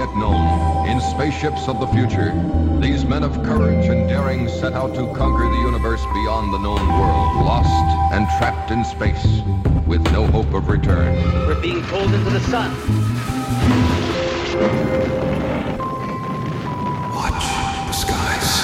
yet known. In spaceships of the future, these men of courage and daring set out to conquer the universe beyond the known world, lost and trapped in space, with no hope of return. We're being pulled into the sun. Watch the skies.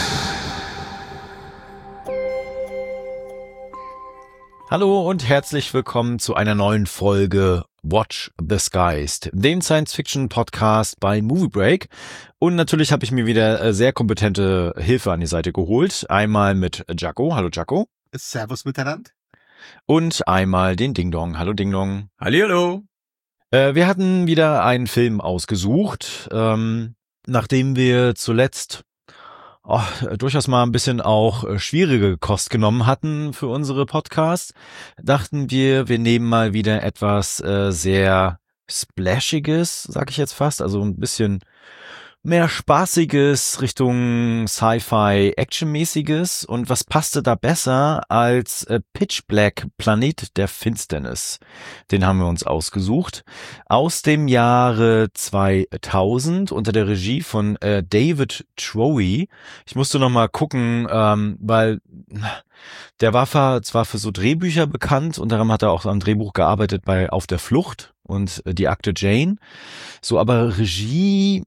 Hallo und herzlich willkommen zu einer neuen Folge Watch the Skies, dem Science-Fiction-Podcast bei Movie Break. Und natürlich habe ich mir wieder sehr kompetente Hilfe an die Seite geholt. Einmal mit Jaco. Hallo Jaco. Servus miteinander. Und einmal den Ding Dong. Hallo Ding Dong. Hallihallo. Wir hatten wieder einen Film ausgesucht, nachdem wir zuletzt durchaus mal ein bisschen auch schwierige Kost genommen hatten für unsere Podcasts, dachten wir nehmen mal wieder etwas sehr Splashiges, sag ich jetzt fast, also ein bisschen mehr Spaßiges Richtung Sci-Fi-Action-mäßiges. Und was passte da besser als Pitch Black, Planet der Finsternis? Den haben wir uns ausgesucht. Aus dem Jahre 2000 unter der Regie von David Troy. Ich musste noch mal gucken, weil der war zwar für so Drehbücher bekannt, unter anderem hat er auch am Drehbuch gearbeitet bei Auf der Flucht und die Akte Jane. So, aber Regie,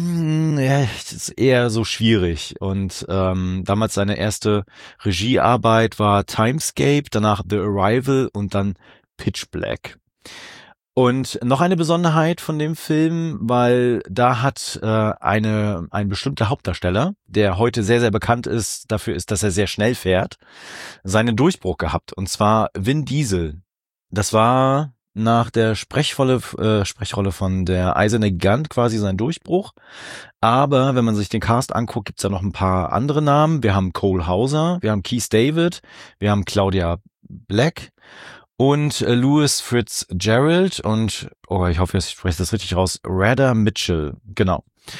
ist eher so schwierig. Und damals seine erste Regiearbeit war Timescape, danach The Arrival und dann Pitch Black. Und noch eine Besonderheit von dem Film, weil da hat ein bestimmter Hauptdarsteller, der heute sehr, sehr bekannt ist, dafür ist, dass er sehr schnell fährt, seinen Durchbruch gehabt. Und zwar Vin Diesel. Das war nach der Sprechrolle von der Eiserne Gigant quasi sein Durchbruch. Aber wenn man sich den Cast anguckt, gibt's da noch ein paar andere Namen. Wir haben Cole Hauser, wir haben Keith David, wir haben Claudia Black und Louis Fitzgerald und, ich hoffe, ich spreche das richtig raus, Radha Mitchell, genau.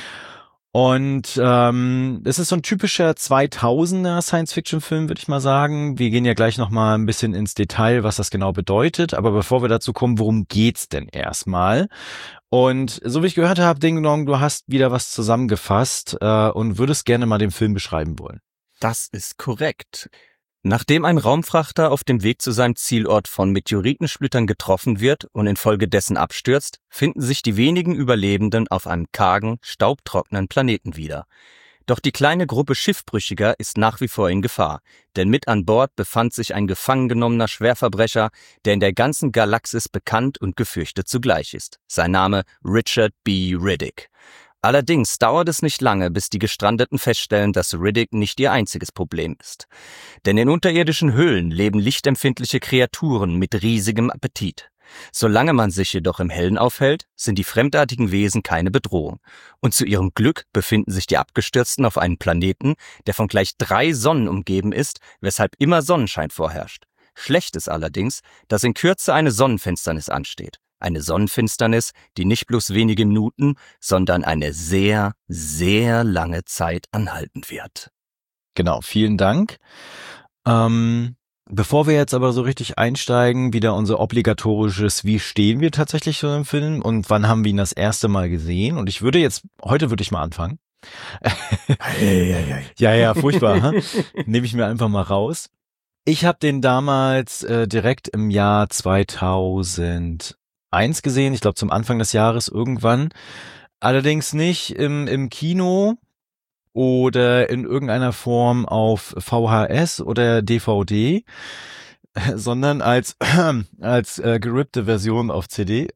Und es ist so ein typischer 2000er Science-Fiction-Film, würde ich mal sagen. Wir gehen ja gleich noch mal ein bisschen ins Detail, was das genau bedeutet. Aber bevor wir dazu kommen, worum geht's denn erstmal? Und so wie ich gehört habe, Ding Dong, du hast wieder was zusammengefasst und würdest gerne mal den Film beschreiben wollen. Das ist korrekt. Nachdem ein Raumfrachter auf dem Weg zu seinem Zielort von Meteoritensplittern getroffen wird und infolgedessen abstürzt, finden sich die wenigen Überlebenden auf einem kargen, staubtrockenen Planeten wieder. Doch die kleine Gruppe Schiffbrüchiger ist nach wie vor in Gefahr, denn mit an Bord befand sich ein gefangen genommener Schwerverbrecher, der in der ganzen Galaxis bekannt und gefürchtet zugleich ist. Sein Name Richard B. Riddick. Allerdings dauert es nicht lange, bis die Gestrandeten feststellen, dass Riddick nicht ihr einziges Problem ist. Denn in unterirdischen Höhlen leben lichtempfindliche Kreaturen mit riesigem Appetit. Solange man sich jedoch im Hellen aufhält, sind die fremdartigen Wesen keine Bedrohung. Und zu ihrem Glück befinden sich die Abgestürzten auf einem Planeten, der von gleich 3 Sonnen umgeben ist, weshalb immer Sonnenschein vorherrscht. Schlecht ist allerdings, dass in Kürze eine Sonnenfinsternis ansteht. Eine Sonnenfinsternis, die nicht bloß wenige Minuten, sondern eine sehr, sehr lange Zeit anhalten wird. Genau, vielen Dank. Bevor wir jetzt aber so richtig einsteigen, wieder unser obligatorisches, wie stehen wir tatsächlich zu dem Film und wann haben wir ihn das erste Mal gesehen? Und heute würde ich mal anfangen. Ja, furchtbar. Nehme ich mir einfach mal raus. Ich habe den damals direkt im Jahr 2001 gesehen, ich glaube zum Anfang des Jahres irgendwann, allerdings nicht im Kino oder in irgendeiner Form auf VHS oder DVD, sondern als gerippte Version auf CD.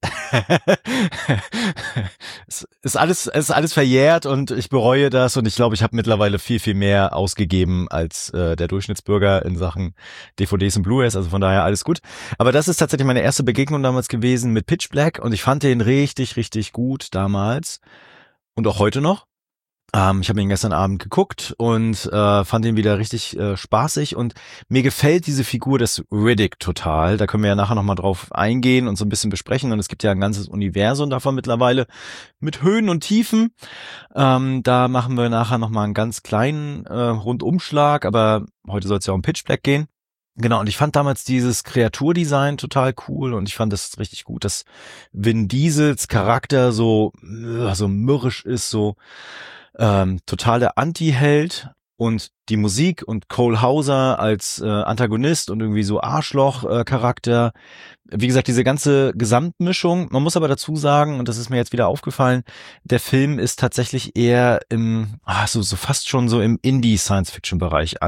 Es ist alles verjährt und ich bereue das und ich glaube, ich habe mittlerweile viel, viel mehr ausgegeben als der Durchschnittsbürger in Sachen DVDs und Blu-rays, also von daher alles gut. Aber das ist tatsächlich meine erste Begegnung damals gewesen mit Pitch Black und ich fand den richtig, richtig gut damals und auch heute noch. Ich habe ihn gestern Abend geguckt und fand ihn wieder richtig spaßig und mir gefällt diese Figur des Riddick total. Da können wir ja nachher nochmal drauf eingehen und so ein bisschen besprechen und es gibt ja ein ganzes Universum davon mittlerweile mit Höhen und Tiefen. Da machen wir nachher nochmal einen ganz kleinen Rundumschlag, aber heute soll es ja um Pitch Black gehen. Genau, und ich fand damals dieses Kreaturdesign total cool und ich fand das richtig gut, dass Vin Diesels Charakter so mürrisch ist, so total der Anti-Held und die Musik und Cole Hauser als Antagonist und irgendwie so Arschloch-Charakter. Wie gesagt, diese ganze Gesamtmischung. Man muss aber dazu sagen, und das ist mir jetzt wieder aufgefallen, der Film ist tatsächlich eher so fast schon so im Indie-Science-Fiction-Bereich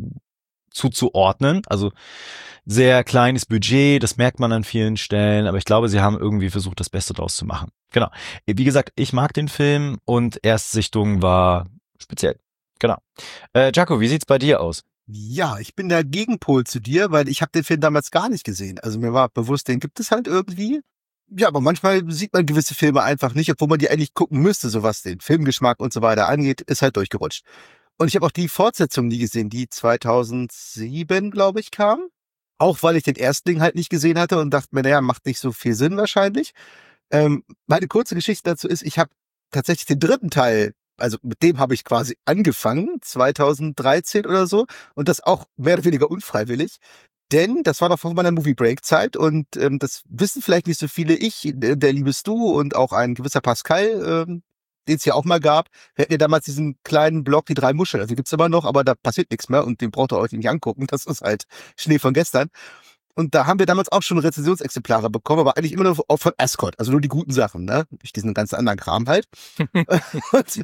zuzuordnen. Also sehr kleines Budget, das merkt man an vielen Stellen, aber ich glaube, sie haben irgendwie versucht, das Beste draus zu machen. Genau. Wie gesagt, ich mag den Film und Erstsichtung war speziell. Genau. Jaco, wie sieht's bei dir aus? Ja, ich bin der Gegenpol zu dir, weil ich habe den Film damals gar nicht gesehen. Also mir war bewusst, den gibt es halt irgendwie. Ja, aber manchmal sieht man gewisse Filme einfach nicht, obwohl man die eigentlich gucken müsste, so was den Filmgeschmack und so weiter angeht, ist halt durchgerutscht. Und ich habe auch die Fortsetzung nie gesehen, die 2007, glaube ich, kam. Auch weil ich den ersten Ding halt nicht gesehen hatte und dachte mir, naja, macht nicht so viel Sinn wahrscheinlich. Meine kurze Geschichte dazu ist, ich habe tatsächlich den dritten Teil, also mit dem habe ich quasi angefangen, 2013 oder so, und das auch mehr oder weniger unfreiwillig. Denn das war noch vor meiner Movie-Break-Zeit und das wissen vielleicht nicht so viele. Ich, der liebe Stu und auch ein gewisser Pascal, den es ja auch mal gab. Wir hatten ja damals diesen kleinen Blog, die 3 Muscheln. Also die gibt's immer noch, aber da passiert nichts mehr und den braucht ihr euch nicht angucken. Das ist halt Schnee von gestern. Und da haben wir damals auch schon Rezensionsexemplare bekommen, aber eigentlich immer nur auch von Ascot. Also nur die guten Sachen, ne? Nicht diesen ganzen anderen Kram halt. Und,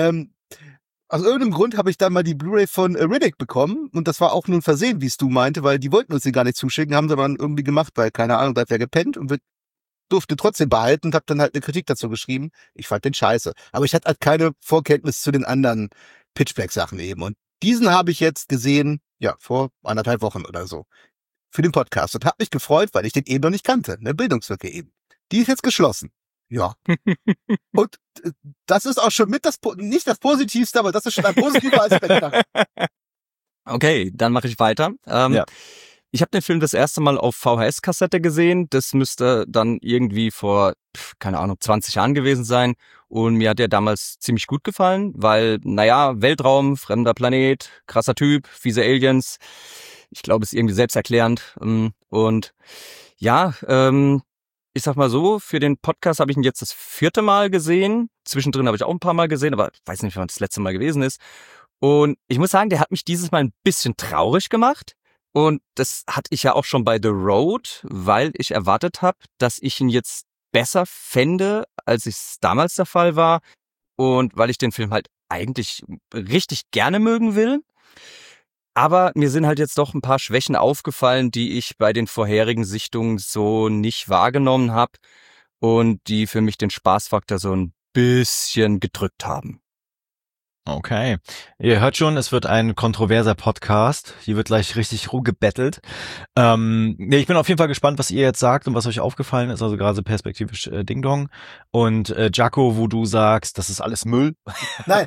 aus irgendeinem Grund habe ich dann mal die Blu-ray von Riddick bekommen und das war auch nur ein Versehen, wie es du meinte, weil die wollten uns den gar nicht zuschicken, haben sie dann irgendwie gemacht, weil, keine Ahnung, da hat wer gepennt und wir durfte trotzdem behalten und habe dann halt eine Kritik dazu geschrieben. Ich fand den scheiße. Aber ich hatte halt keine Vorkenntnis zu den anderen Pitchback-Sachen eben. Und diesen habe ich jetzt gesehen, ja, vor 1,5 Wochen oder so. Für den Podcast. Und habe mich gefreut, weil ich den eben noch nicht kannte. Eine Bildungslücke eben. Die ist jetzt geschlossen. Ja. Und das ist auch schon nicht das Positivste, aber das ist schon ein positiver Aspekt. Okay, dann mache ich weiter. Ja. Ich habe den Film das erste Mal auf VHS-Kassette gesehen. Das müsste dann irgendwie vor, keine Ahnung, 20 Jahren gewesen sein. Und mir hat der damals ziemlich gut gefallen, weil, naja, Weltraum, fremder Planet, krasser Typ, fiese Aliens. Ich glaube, es ist irgendwie selbsterklärend. Und ja, ich sag mal so, für den Podcast habe ich ihn jetzt das 4. Mal gesehen. Zwischendrin habe ich auch ein paar Mal gesehen, aber ich weiß nicht, wann das letzte Mal gewesen ist. Und ich muss sagen, der hat mich dieses Mal ein bisschen traurig gemacht. Und das hatte ich ja auch schon bei The Road, weil ich erwartet habe, dass ich ihn jetzt besser fände, als es damals der Fall war. Und weil ich den Film halt eigentlich richtig gerne mögen will. Aber mir sind halt jetzt doch ein paar Schwächen aufgefallen, die ich bei den vorherigen Sichtungen so nicht wahrgenommen habe und die für mich den Spaßfaktor so ein bisschen gedrückt haben. Okay. Ihr hört schon, es wird ein kontroverser Podcast. Hier wird gleich richtig rumgebettelt. Ich bin auf jeden Fall gespannt, was ihr jetzt sagt und was euch aufgefallen ist, also gerade so perspektivisch Ding Dong. Und Jaco, wo du sagst, das ist alles Müll. Nein,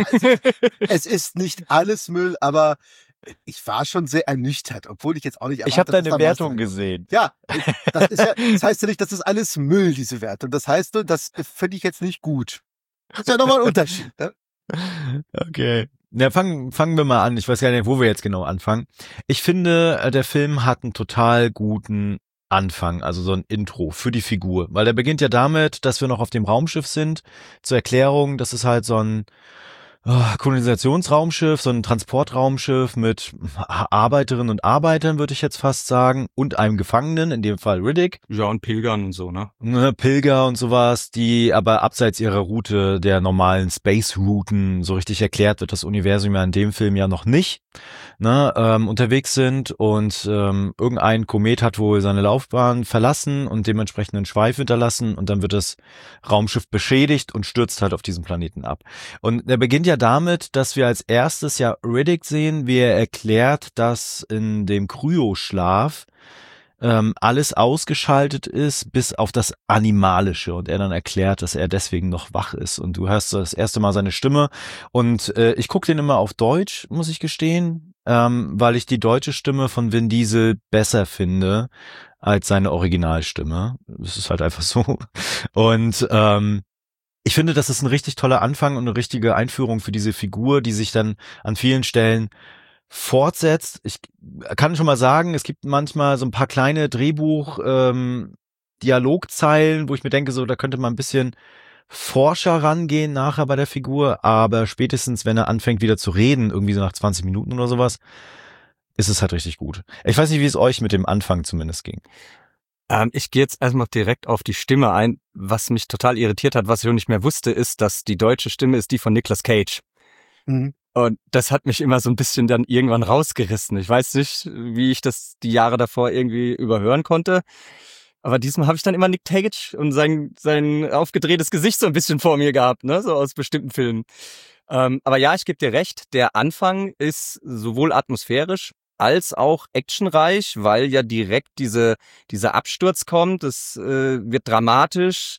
es ist nicht alles Müll, aber ich war schon sehr ernüchtert, obwohl ich jetzt auch nicht erwartet, ich habe deine Wertung gesehen. Ja, das heißt ja nicht, das ist alles Müll, diese Wertung. Das heißt nur, das finde ich jetzt nicht gut. Das ist ja nochmal ein Unterschied, ne? Okay. Na, fangen wir mal an. Ich weiß gar nicht, wo wir jetzt genau anfangen. Ich finde, der Film hat einen total guten Anfang, also so ein Intro für die Figur. Weil der beginnt ja damit, dass wir noch auf dem Raumschiff sind. Zur Erklärung, das ist halt so ein Kolonisationsraumschiff, so ein Transportraumschiff mit Arbeiterinnen und Arbeitern, würde ich jetzt fast sagen, und einem Gefangenen, in dem Fall Riddick. Ja, und Pilgern und so, ne? Pilger und sowas, die aber abseits ihrer Route der normalen Space-Routen, so richtig erklärt wird das Universum ja in dem Film ja noch nicht, unterwegs sind und irgendein Komet hat wohl seine Laufbahn verlassen und dementsprechend einen Schweif hinterlassen und dann wird das Raumschiff beschädigt und stürzt halt auf diesen Planeten ab. Und der beginnt ja damit, dass wir als erstes ja Riddick sehen, wie er erklärt, dass in dem Kryoschlaf alles ausgeschaltet ist, bis auf das Animalische und er dann erklärt, dass er deswegen noch wach ist und du hörst das erste Mal seine Stimme und ich gucke den immer auf Deutsch, muss ich gestehen, weil ich die deutsche Stimme von Vin Diesel besser finde als seine Originalstimme. Das ist halt einfach so. Und ich finde, das ist ein richtig toller Anfang und eine richtige Einführung für diese Figur, die sich dann an vielen Stellen fortsetzt. Ich kann schon mal sagen, es gibt manchmal so ein paar kleine Dialogzeilen, wo ich mir denke, so, da könnte man ein bisschen forscher rangehen nachher bei der Figur, aber spätestens, wenn er anfängt wieder zu reden, irgendwie so nach 20 Minuten oder sowas, ist es halt richtig gut. Ich weiß nicht, wie es euch mit dem Anfang zumindest ging. Ich gehe jetzt erstmal direkt auf die Stimme ein. Was mich total irritiert hat, was ich auch nicht mehr wusste, ist, dass die deutsche Stimme ist die von Nicolas Cage. Mhm. Und das hat mich immer so ein bisschen dann irgendwann rausgerissen. Ich weiß nicht, wie ich das die Jahre davor irgendwie überhören konnte. Aber diesmal habe ich dann immer Nick Cage und sein aufgedrehtes Gesicht so ein bisschen vor mir gehabt, ne, so aus bestimmten Filmen. Aber ja, ich gebe dir recht, der Anfang ist sowohl atmosphärisch als auch actionreich, weil ja direkt dieser Absturz kommt. Es wird dramatisch.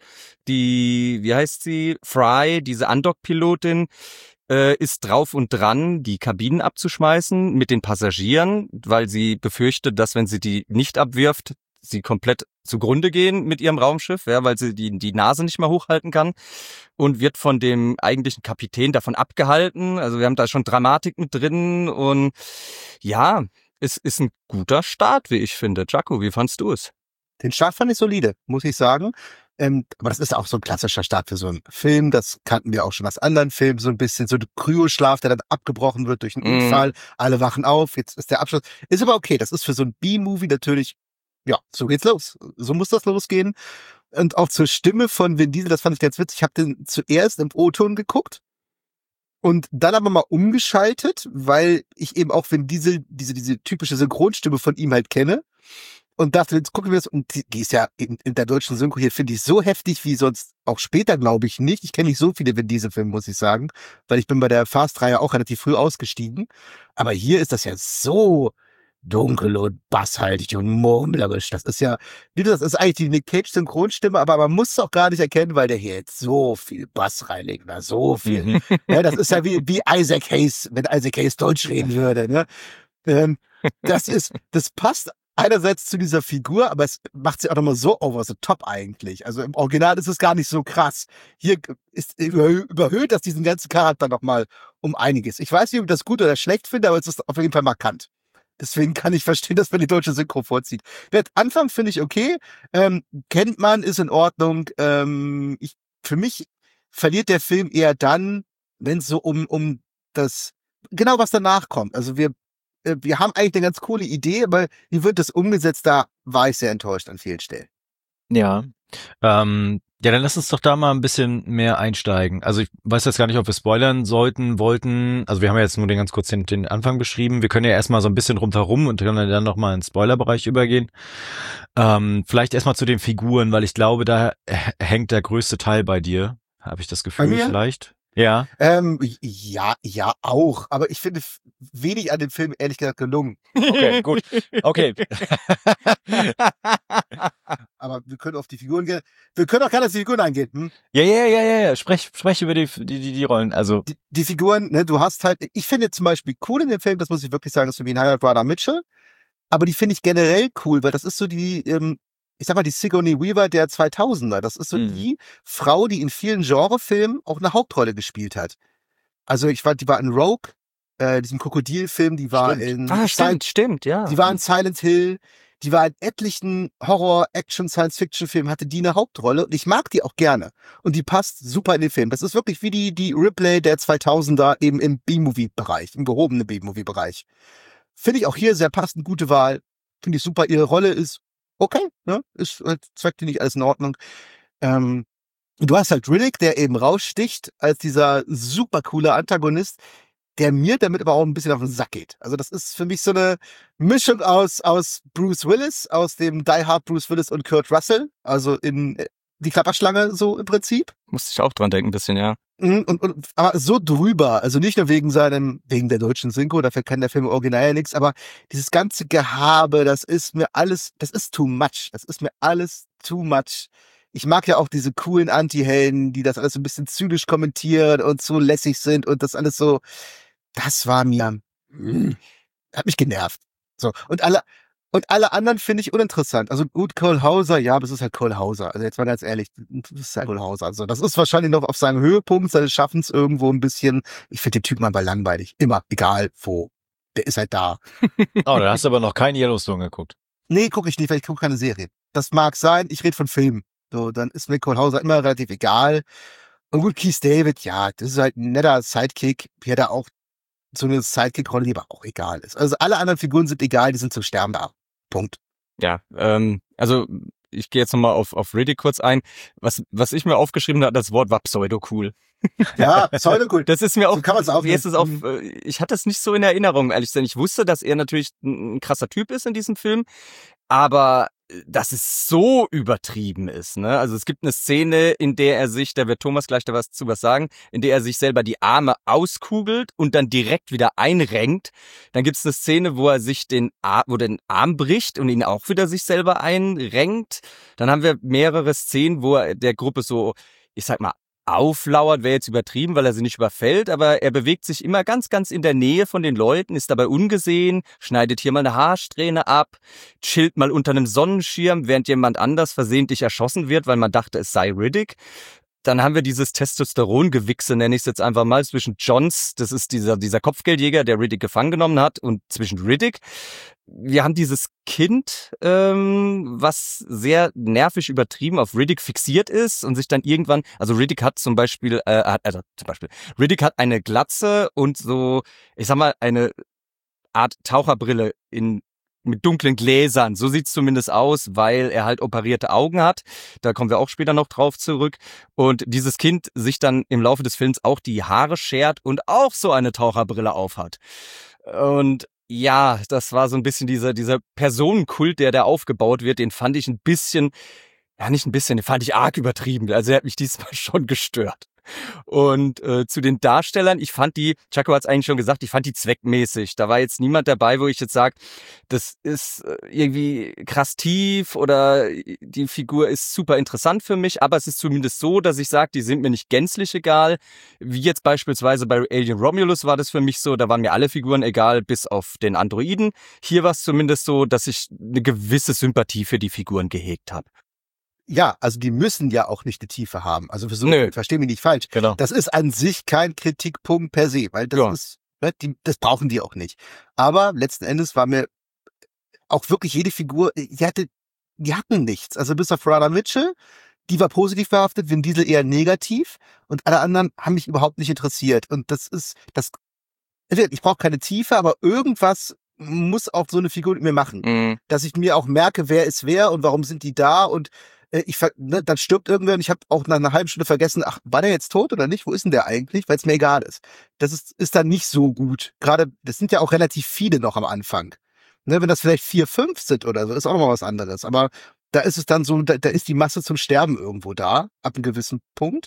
Wie heißt sie? Fry, diese Undock-Pilotin, ist drauf und dran, die Kabinen abzuschmeißen mit den Passagieren, weil sie befürchtet, dass wenn sie die nicht abwirft, sie komplett zugrunde gehen mit ihrem Raumschiff, ja, weil sie die Nase nicht mehr hochhalten kann, und wird von dem eigentlichen Kapitän davon abgehalten. Also wir haben da schon Dramatik mit drin und ja, es ist ein guter Start, wie ich finde. Jaco, wie fandst du es? Den Start fand ich solide, muss ich sagen. Aber das ist auch so ein klassischer Start für so einen Film. Das kannten wir auch schon aus anderen Filmen. So ein bisschen so ein Kryoschlaf, der dann abgebrochen wird durch einen Unfall. Alle wachen auf, jetzt ist der Abschluss. Ist aber okay, das ist für so ein B-Movie natürlich, ja, so geht's los. So muss das losgehen. Und auch zur Stimme von Vin Diesel, das fand ich ganz witzig. Ich habe den zuerst im O-Ton geguckt und dann aber mal umgeschaltet, weil ich eben auch Vin Diesel, diese typische Synchronstimme von ihm halt kenne. Und dachte, jetzt gucken wir das. Und die ist ja in der deutschen Synchro hier, finde ich, so heftig wie sonst auch später, glaube ich, nicht. Ich kenne nicht so viele Vin Diesel-Filme, muss ich sagen, weil ich bin bei der Fast-Reihe auch relativ früh ausgestiegen. Aber hier ist das ja so dunkel und basshaltig und murmelerisch. Das ist ja, wie du sagst, das ist eigentlich die Nick Cage-Synchronstimme, aber man muss es auch gar nicht erkennen, weil der hier jetzt so viel Bass reinlegt, oder so viel. Ja, das ist ja wie Isaac Hayes, wenn Isaac Hayes Deutsch reden würde, ne? Das passt einerseits zu dieser Figur, aber es macht sie auch nochmal so over the top eigentlich. Also im Original ist es gar nicht so krass. Hier ist überhöht das diesen ganzen Charakter nochmal um einiges. Ich weiß nicht, ob ich das gut oder schlecht finde, aber es ist auf jeden Fall markant. Deswegen kann ich verstehen, dass man die deutsche Synchro vorzieht. Der Anfang finde ich okay. Kennt man, ist in Ordnung. Für mich verliert der Film eher dann, wenn es so um das, genau was danach kommt. Also wir haben eigentlich eine ganz coole Idee, aber wie wird das umgesetzt? Da war ich sehr enttäuscht an vielen Stellen. Ja. Ja, dann lass uns doch da mal ein bisschen mehr einsteigen. Also ich weiß jetzt gar nicht, ob wir spoilern wollten. Also wir haben ja jetzt nur ganz kurz den Anfang beschrieben. Wir können ja erstmal so ein bisschen rundherum und können dann nochmal in den Spoilerbereich übergehen. Vielleicht erstmal zu den Figuren, weil ich glaube, da hängt der größte Teil bei dir. Habe ich das Gefühl vielleicht? Ja. Ja, auch. Aber ich finde wenig an dem Film ehrlich gesagt gelungen. Okay, gut. Okay. Aber wir können auf die Figuren gehen. Wir können auch gerne auf die Figuren eingehen. Hm? Ja. Sprech über die Rollen. Also die Figuren, ne, du hast halt, ich finde zum Beispiel cool in dem Film, das muss ich wirklich sagen, dass du wie ein Highlight Radha Mitchell. Aber die finde ich generell cool, weil das ist so die, ich sag mal, die Sigourney Weaver der 2000er. Das ist so die Frau, die in vielen Genrefilmen auch eine Hauptrolle gespielt hat. Also die war in Rogue, diesem Krokodilfilm, die war stimmt, ja. Die war in Silent Hill, die war in etlichen Horror, Action, Science-Fiction-Filmen, hatte die eine Hauptrolle und ich mag die auch gerne. Und die passt super in den Film. Das ist wirklich wie die Ripley der 2000er eben im B-Movie-Bereich, im gehobenen B-Movie-Bereich. Finde ich auch hier sehr passend, gute Wahl. Finde ich super. Ihre Rolle ist okay, ne? Ist zweckdienlich alles in Ordnung. Du hast halt Riddick, der eben raussticht als dieser super coole Antagonist, der mir damit aber auch ein bisschen auf den Sack geht. Also das ist für mich so eine Mischung aus Bruce Willis, aus dem Die Hard Bruce Willis und Kurt Russell, also in die Klapperschlange so im Prinzip. Musste ich auch dran denken, ein bisschen, ja. Aber so drüber, also nicht nur wegen der deutschen Synchro, dafür kann der Film original ja nichts, aber dieses ganze Gehabe, das ist too much. Das ist mir alles too much. Ich mag ja auch diese coolen Anti-Helden, die das alles so ein bisschen zynisch kommentieren und so lässig sind und das alles so, das war mir, hat mich genervt. So. Und alle anderen finde ich uninteressant. Also gut, Cole Hauser, ja, aber es ist halt Cole Hauser. Also jetzt mal ganz ehrlich, das ist halt Cole Hauser. Also das ist wahrscheinlich noch auf seinem Höhepunkt seines Schaffens irgendwo ein bisschen, ich finde den Typen aber langweilig. Immer, egal wo. der ist halt da. Oh, da hast du aber noch keinen Yellowstone geguckt. Nee, gucke ich nicht, weil ich gucke keine Serie. Das mag sein, ich rede von Filmen. So, dann ist mir Cole Hauser immer relativ egal. Und gut, Keith David, ja, das ist halt ein netter Sidekick. Hier hat er auch so eine Sidekick-Rolle, die aber auch egal ist. Also alle anderen Figuren sind egal, die sind zum Sterben da. Punkt. Ja, also ich gehe jetzt nochmal auf Riddick kurz ein. Was ich mir aufgeschrieben habe, das Wort war pseudo-cool. Ja, pseudo-cool. Das ist mir auch, so kann man's auch wie ist es ich hatte es nicht so in Erinnerung, ehrlich gesagt. Ich wusste, dass er natürlich ein krasser Typ ist in diesem Film, aber dass es so übertrieben ist, ne? Also es gibt eine Szene, in der er sich, da wird Thomas gleich da was sagen, in der er sich selber die Arme auskugelt und dann direkt wieder einrenkt. Dann gibt's eine Szene, wo er sich den Arm bricht und ihn auch wieder sich selber einrenkt. Dann haben wir mehrere Szenen, wo er der Gruppe so, ich sag mal, auflauert, wäre jetzt übertrieben, weil er sie nicht überfällt, aber er bewegt sich immer ganz, ganz in der Nähe von den Leuten, ist dabei ungesehen, schneidet hier mal eine Haarsträhne ab, chillt mal unter einem Sonnenschirm, während jemand anders versehentlich erschossen wird, weil man dachte, es sei Riddick. Dann haben wir dieses Testosteron-Gewichse, nenne ich es jetzt einfach mal, zwischen Johns, das ist dieser Kopfgeldjäger, der Riddick gefangen genommen hat, und zwischen Riddick. Wir haben dieses Kind, was sehr nervig übertrieben auf Riddick fixiert ist und sich dann irgendwann, also Riddick hat zum Beispiel, Riddick hat eine Glatze und so, ich sag mal, eine Art Taucherbrille mit dunklen Gläsern. So sieht's zumindest aus, weil er halt operierte Augen hat. Da kommen wir auch später noch drauf zurück. Und dieses Kind sich dann im Laufe des Films auch die Haare schert und auch so eine Taucherbrille aufhat. Und ja, das war so ein bisschen dieser Personenkult, der da aufgebaut wird. Den fand ich ein bisschen, ja nicht ein bisschen, den fand ich arg übertrieben. Also er hat mich diesmal schon gestört. Und zu den Darstellern, ich fand die, Chaco hat es eigentlich schon gesagt, ich fand die zweckmäßig. Da war jetzt niemand dabei, wo ich jetzt sage, das ist irgendwie krass tief oder die Figur ist super interessant für mich, aber es ist zumindest so, dass ich sage, die sind mir nicht gänzlich egal. Wie jetzt beispielsweise bei Alien Romulus war das für mich so, da waren mir alle Figuren egal, bis auf den Androiden. Hier war es zumindest so, dass ich eine gewisse Sympathie für die Figuren gehegt habe. Ja, also die müssen ja auch nicht eine Tiefe haben. Also versteh mich nicht falsch. Genau. Das ist an sich kein Kritikpunkt per se, weil das ist, ne, das brauchen die auch nicht. Aber letzten Endes war mir auch wirklich jede Figur, die hatten nichts. Also bis auf Radha Mitchell, die war positiv behaftet, Vin Diesel eher negativ und alle anderen haben mich überhaupt nicht interessiert. Und ich brauche keine Tiefe, aber irgendwas muss auch so eine Figur mit mir machen. Dass ich mir auch merke, wer ist wer und warum sind die da und dann stirbt irgendwer und ich habe auch nach einer halben Stunde vergessen, ach, war der jetzt tot oder nicht? Wo ist denn der eigentlich? Weil es mir egal ist. Das ist dann nicht so gut. Gerade, das sind ja auch relativ viele noch am Anfang. Ne, wenn das vielleicht 4, 5 sind oder so, ist auch noch mal was anderes. Aber da ist es dann so, da ist die Masse zum Sterben irgendwo da, ab einem gewissen Punkt.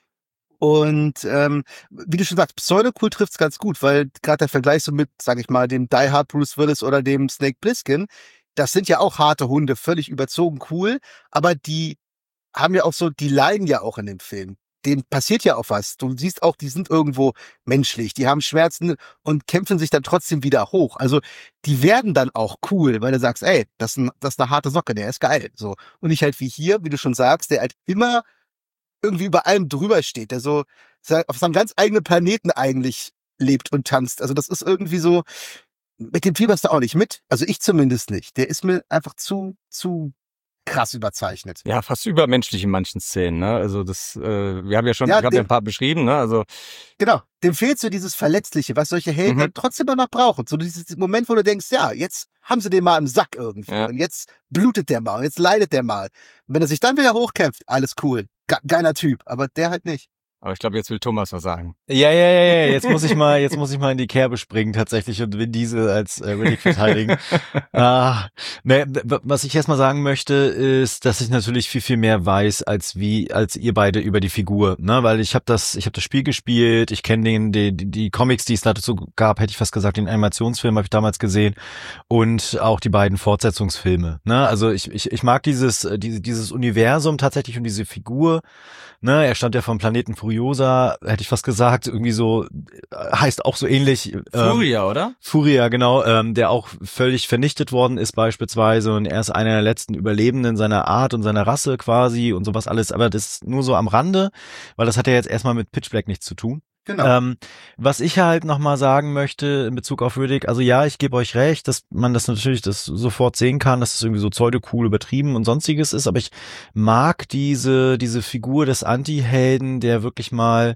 Und wie du schon sagst, Pseudo-cool trifft's ganz gut, weil gerade der Vergleich so mit, sag ich mal, dem Die Hard Bruce Willis oder dem Snake Plissken, das sind ja auch harte Hunde, völlig überzogen cool, aber die haben ja auch so, die leiden ja auch in dem Film. Denen passiert ja auch was. Du siehst auch, die sind irgendwo menschlich, die haben Schmerzen und kämpfen sich dann trotzdem wieder hoch. Also die werden dann auch cool, weil du sagst, ey, das ist eine harte Socke, der ist geil. So. Und nicht halt wie hier, wie du schon sagst, der halt immer irgendwie über allem drüber steht, der so auf seinem ganz eigenen Planeten eigentlich lebt und tanzt. Also das ist irgendwie so, mit dem fieberst du auch nicht mit. Also ich zumindest nicht. Der ist mir einfach zu krass überzeichnet. Ja, fast übermenschlich in manchen Szenen, ne? Also das, wir haben ja schon, ich habe ja ein paar beschrieben, ne? Also genau, dem fehlt so dieses Verletzliche, was solche Helden halt trotzdem noch brauchen. So dieses Moment, wo du denkst, ja, jetzt haben sie den mal im Sack irgendwie. Ja. Und jetzt blutet der mal und jetzt leidet der mal. Und wenn er sich dann wieder hochkämpft, alles cool. Geiler Typ, aber der halt nicht. Aber ich glaube, jetzt will Thomas was sagen. Ja. Jetzt muss ich mal in die Kerbe springen tatsächlich und Vin Diesel als Riddick verteidigen. Was ich erstmal sagen möchte, ist, dass ich natürlich viel, viel mehr weiß als ihr beide über die Figur, ne? Weil ich habe das Spiel gespielt, ich kenne die Comics, die es dazu gab, hätte ich fast gesagt, den Animationsfilm habe ich damals gesehen und auch die beiden Fortsetzungsfilme, ne? Also ich mag dieses Universum tatsächlich und diese Figur. Ne, er stammt ja vom Planeten Furiosa, hätte ich fast gesagt, irgendwie so, heißt auch so ähnlich. Furia, oder? Furia, genau, der auch völlig vernichtet worden ist beispielsweise und er ist einer der letzten Überlebenden seiner Art und seiner Rasse quasi und sowas alles, aber das ist nur so am Rande, weil das hat ja jetzt erstmal mit Pitch Black nichts zu tun. Genau. Was ich halt nochmal sagen möchte in Bezug auf Riddick, also ja, ich gebe euch recht, dass man das natürlich das sofort sehen kann, dass es irgendwie so pseudo-cool übertrieben und sonstiges ist, aber ich mag diese Figur des Anti-Helden, der wirklich mal